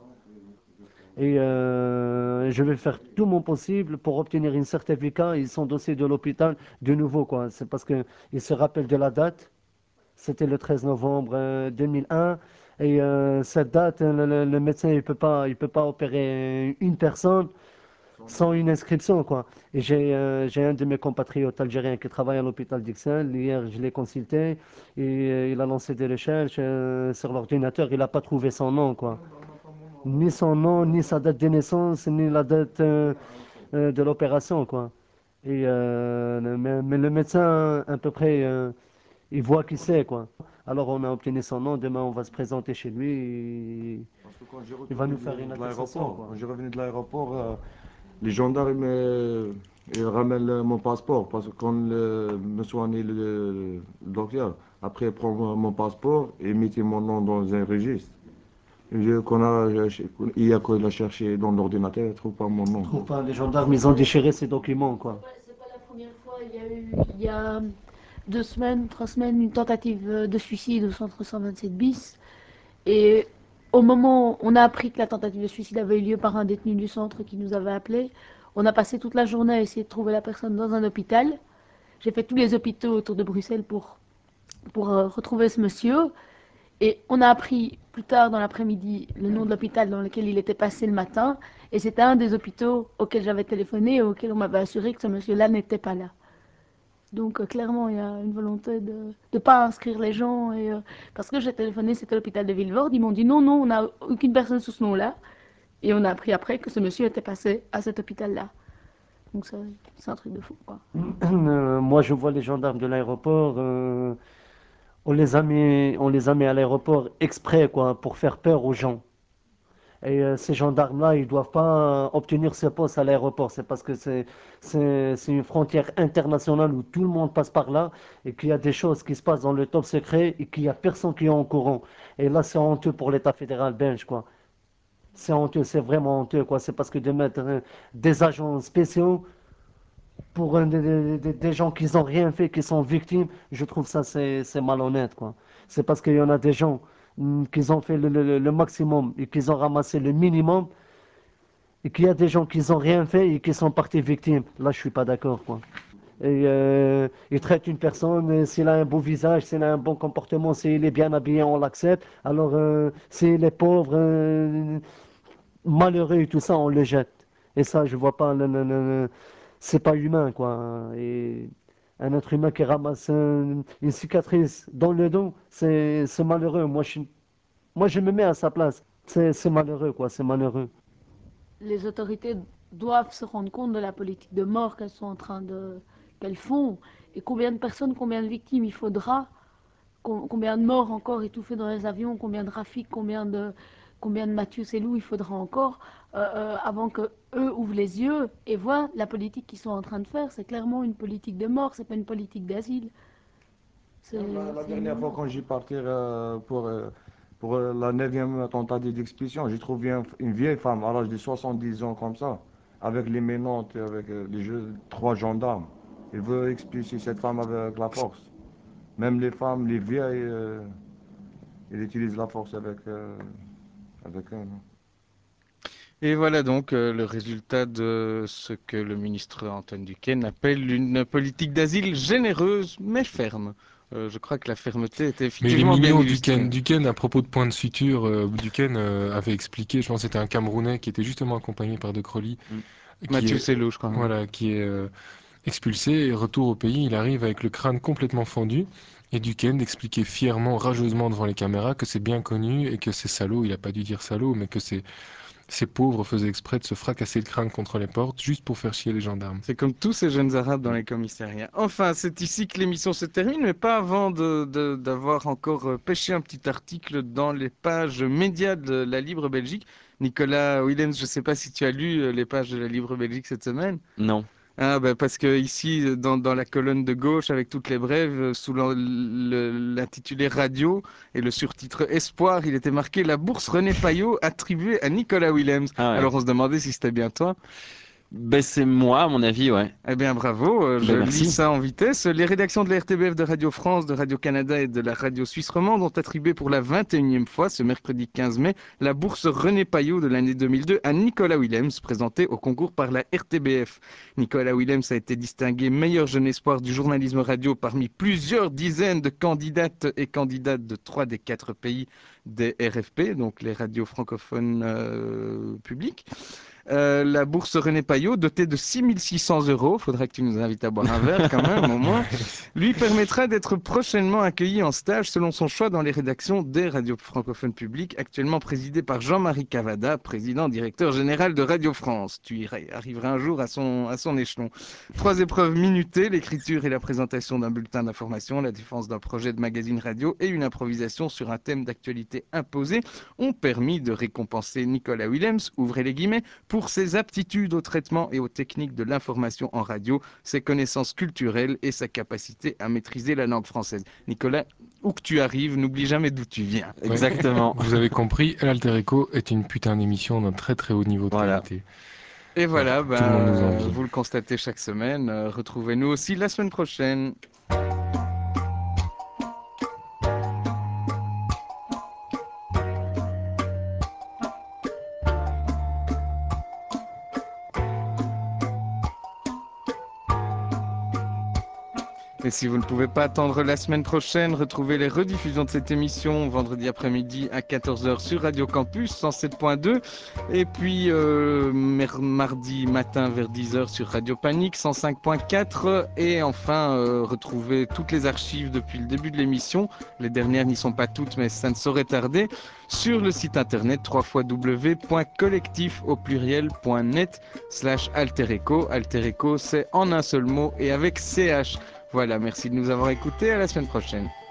Et euh, je vais faire tout mon possible pour obtenir une certificat et son dossier de l'hôpital de nouveau, quoi. C'est parce que il se rappelle de la date. C'était le treize novembre euh, deux mille un. Et euh, cette date, le, le- le médecin il peut pas, il peut pas opérer une personne sans une inscription, quoi. Et j'ai euh, j'ai un de mes compatriotes algériens qui travaille à l'hôpital d'Ixelles. Hier, je l'ai consulté et euh, il a lancé des recherches euh, sur l'ordinateur. Il n'a pas trouvé son nom, quoi. Ni son nom, ni sa date de naissance, ni la date euh, euh, de l'opération, quoi. Et euh, mais, mais le médecin, à peu près, euh, il voit qui c'est, quoi. Alors on a obtenu son nom. Demain, on va se présenter chez lui. Et Parce que quand j'ai il va retourné nous faire de, une de attestation, l'aéroport, quoi. quand j'ai revenu de l'aéroport, euh, les gendarmes euh, ils ramènent euh, mon passeport parce que quand le, me soignait le, le docteur, après il prend mon mon passeport et mettait mon nom dans un registre. Et je- qu'on a, hier, quand il a cherché dans l'ordinateur, il ne trouve pas mon Je nom. trouve pas, les gendarmes, ils ont déchiré ces documents, quoi. C'est pas la première fois. Il y a eu, il y a deux semaines, trois semaines, une tentative euh, de suicide au centre cent vingt-sept bis. Et au moment où on a appris que la tentative de suicide avait eu lieu par un détenu du centre qui nous avait appelé, on a passé toute la journée à essayer de trouver la personne dans un hôpital. J'ai fait tous les hôpitaux autour de Bruxelles pour, pour euh, retrouver ce monsieur. Et on a appris plus tard dans l'après-midi le nom de l'hôpital dans lequel il était passé le matin. Et c'était un des hôpitaux auxquels j'avais téléphoné et auquel on m'avait assuré que ce monsieur-là n'était pas là. Donc euh, clairement, il y a une volonté de ne pas inscrire les gens. Et, euh, parce que j'ai téléphoné, c'était l'hôpital de Villevorde. Ils m'ont dit non, non, on n'a aucune personne sous ce nom-là. Et on a appris après que ce monsieur était passé à cet hôpital-là. Donc ça, c'est un truc de fou, quoi. Euh, moi, je vois les gendarmes de l'aéroport. euh, on les a mis, on les a mis à l'aéroport exprès, quoi, pour faire peur aux gens. Et euh, ces gendarmes-là, ils doivent pas euh, obtenir ce poste à l'aéroport. C'est parce que c'est, c'est, c'est une frontière internationale où tout le monde passe par là et qu'il y a des choses qui se passent dans le top secret et qu'il y a personne qui est au courant. Et là, c'est honteux pour l'État fédéral belge, quoi. C'est honteux, c'est vraiment honteux, quoi. C'est parce que de mettre euh, des agents spéciaux pour euh, des, des- des gens qui n'ont rien fait, qui sont victimes, je trouve ça c'est c'est malhonnête, quoi. C'est parce qu'il y en a des gens hum, qui ont fait le, le- le maximum et qui ont ramassé le minimum et qu'il y a des gens qui n'ont rien fait et qui sont partis victimes. Là, je suis pas d'accord, quoi. Et euh, il traite une personne, euh, s'il a un beau visage, s'il a un bon comportement, s'il est bien habillé, on l'accepte. Alors, euh, s'il est pauvre, euh, malheureux et tout ça, on le jette. Et ça, je vois pas, le- le- le- c'est pas humain, quoi. Et un être humain qui ramasse un- une cicatrice dans le dos, c'est c'est malheureux. Moi, je, suis- moi, je me mets à sa place. C'est c'est malheureux, quoi. C'est malheureux. Les autorités doivent se rendre compte de la politique de mort qu'elles sont en train de qu'elles font et combien de personnes, combien de victimes il faudra, com- combien de morts encore étouffés dans les avions, combien de Rafik, combien de combien de Mathieu Selou il faudra encore euh, euh, avant que eux ouvrent les yeux et voient la politique qu'ils sont en train de faire. C'est clairement une politique de mort, c'est pas une politique d'asile. C'est La, la c'est dernière fois, inhumain. quand j'ai parti euh, pour, euh, pour euh, la neuvième tentative d'expulsion, j'ai trouvé un- une vieille femme à l'âge de soixante-dix ans comme ça, avec les menottes, avec euh, les jeux- trois gendarmes. Il veut expulser cette femme avec la force. Même les femmes, les vieilles, euh, ils utilisent la force avec, euh, avec eux. Non. Et voilà donc euh, le résultat de ce que le ministre Antoine Duquesne appelle une politique d'asile généreuse mais ferme. Euh, je crois que la fermeté était Mais il est effectivement bien mignon, illustrée. Duquesne. Duquesne, à propos de point de suture, euh, Duquesne euh, avait expliqué, je pense que c'était un Camerounais qui était justement accompagné par De Crolly, Mm. qui Mathieu est, Sello, je crois. Hein. voilà, qui est euh, expulsé et retour au pays, il arrive avec le crâne complètement fendu. Et Duquesne expliquait fièrement, rageusement devant les caméras que c'est bien connu et que ces salauds, il a pas dû dire salaud, mais que ces, ces pauvres faisaient exprès de se fracasser le crâne contre les portes juste pour faire chier les gendarmes. C'est comme tous ces jeunes Arabes dans Mm. les commissariats. Enfin, c'est ici que l'émission se termine, mais pas avant de, de- d'avoir encore euh, pêché un petit article dans les pages médias de la Libre Belgique. Nicolas Willems, je ne sais pas si tu as lu euh, les pages de la Libre Belgique cette semaine. Non. Ah, bah, parce que ici, euh, dans, dans la colonne de gauche, avec toutes les brèves, euh, sous l'en- le- l'intitulé Radio et le surtitre Espoir, il était marqué La bourse René Payot attribuée à Nicolas Willems. Ah ouais. Alors on se demandait si c'était bien toi. Ben, c'est moi, à mon avis, ouais. Eh bien, bravo, euh, je Ben, lis merci. ça en vitesse. Les rédactions de la R T B F, de Radio France, de Radio Canada et de la Radio Suisse romande ont attribué pour la vingt et unième fois, ce mercredi quinze mai, la bourse René Payot de l'année deux mille deux à Nicolas Willems, présenté au concours par la R T B F. Nicolas Willems a été distingué meilleur jeune espoir du journalisme radio parmi plusieurs dizaines de candidates et candidats de trois des quatre pays des R F P, donc les radios francophones euh, publiques. Euh, la bourse René Payot, dotée de six mille six cents euros, faudrait que tu nous invites à boire un verre quand même au moins, lui permettra d'être prochainement accueilli en stage selon son choix dans les rédactions des radios francophones publiques, actuellement présidées par Jean-Marie Cavada, président directeur général de Radio France. Tu y arriveras un jour à son, à son échelon. Trois épreuves minutées, l'écriture et la présentation d'un bulletin d'information, la défense d'un projet de magazine radio et une improvisation sur un thème d'actualité imposé ont permis de récompenser Nicolas Willems, ouvrez les guillemets, pour ses aptitudes au traitement et aux techniques de l'information en radio, ses connaissances culturelles et sa capacité à maîtriser la langue française. Nicolas, où que tu arrives, n'oublie jamais d'où tu viens. Ouais. Exactement. Vous avez compris, l'Alter Echo est une putain d'émission d'un très très haut niveau de Voilà. qualité. Et voilà, Voilà, tout le monde nous ben, envie. vous le constatez chaque semaine. Euh, retrouvez-nous aussi la semaine prochaine. Et si vous ne pouvez pas attendre la semaine prochaine, retrouvez les rediffusions de cette émission vendredi après-midi à quatorze heures sur Radio Campus cent sept point deux et puis euh, mardi matin vers dix heures sur Radio Panique cent cinq point quatre et enfin euh, retrouvez toutes les archives depuis le début de l'émission. Les dernières n'y sont pas toutes mais ça ne saurait tarder sur le site internet w w w point collectif au pluriel point net slash altereco. Altereco c'est en un seul mot et avec C H. Voilà, merci de nous avoir écoutés, à la semaine prochaine.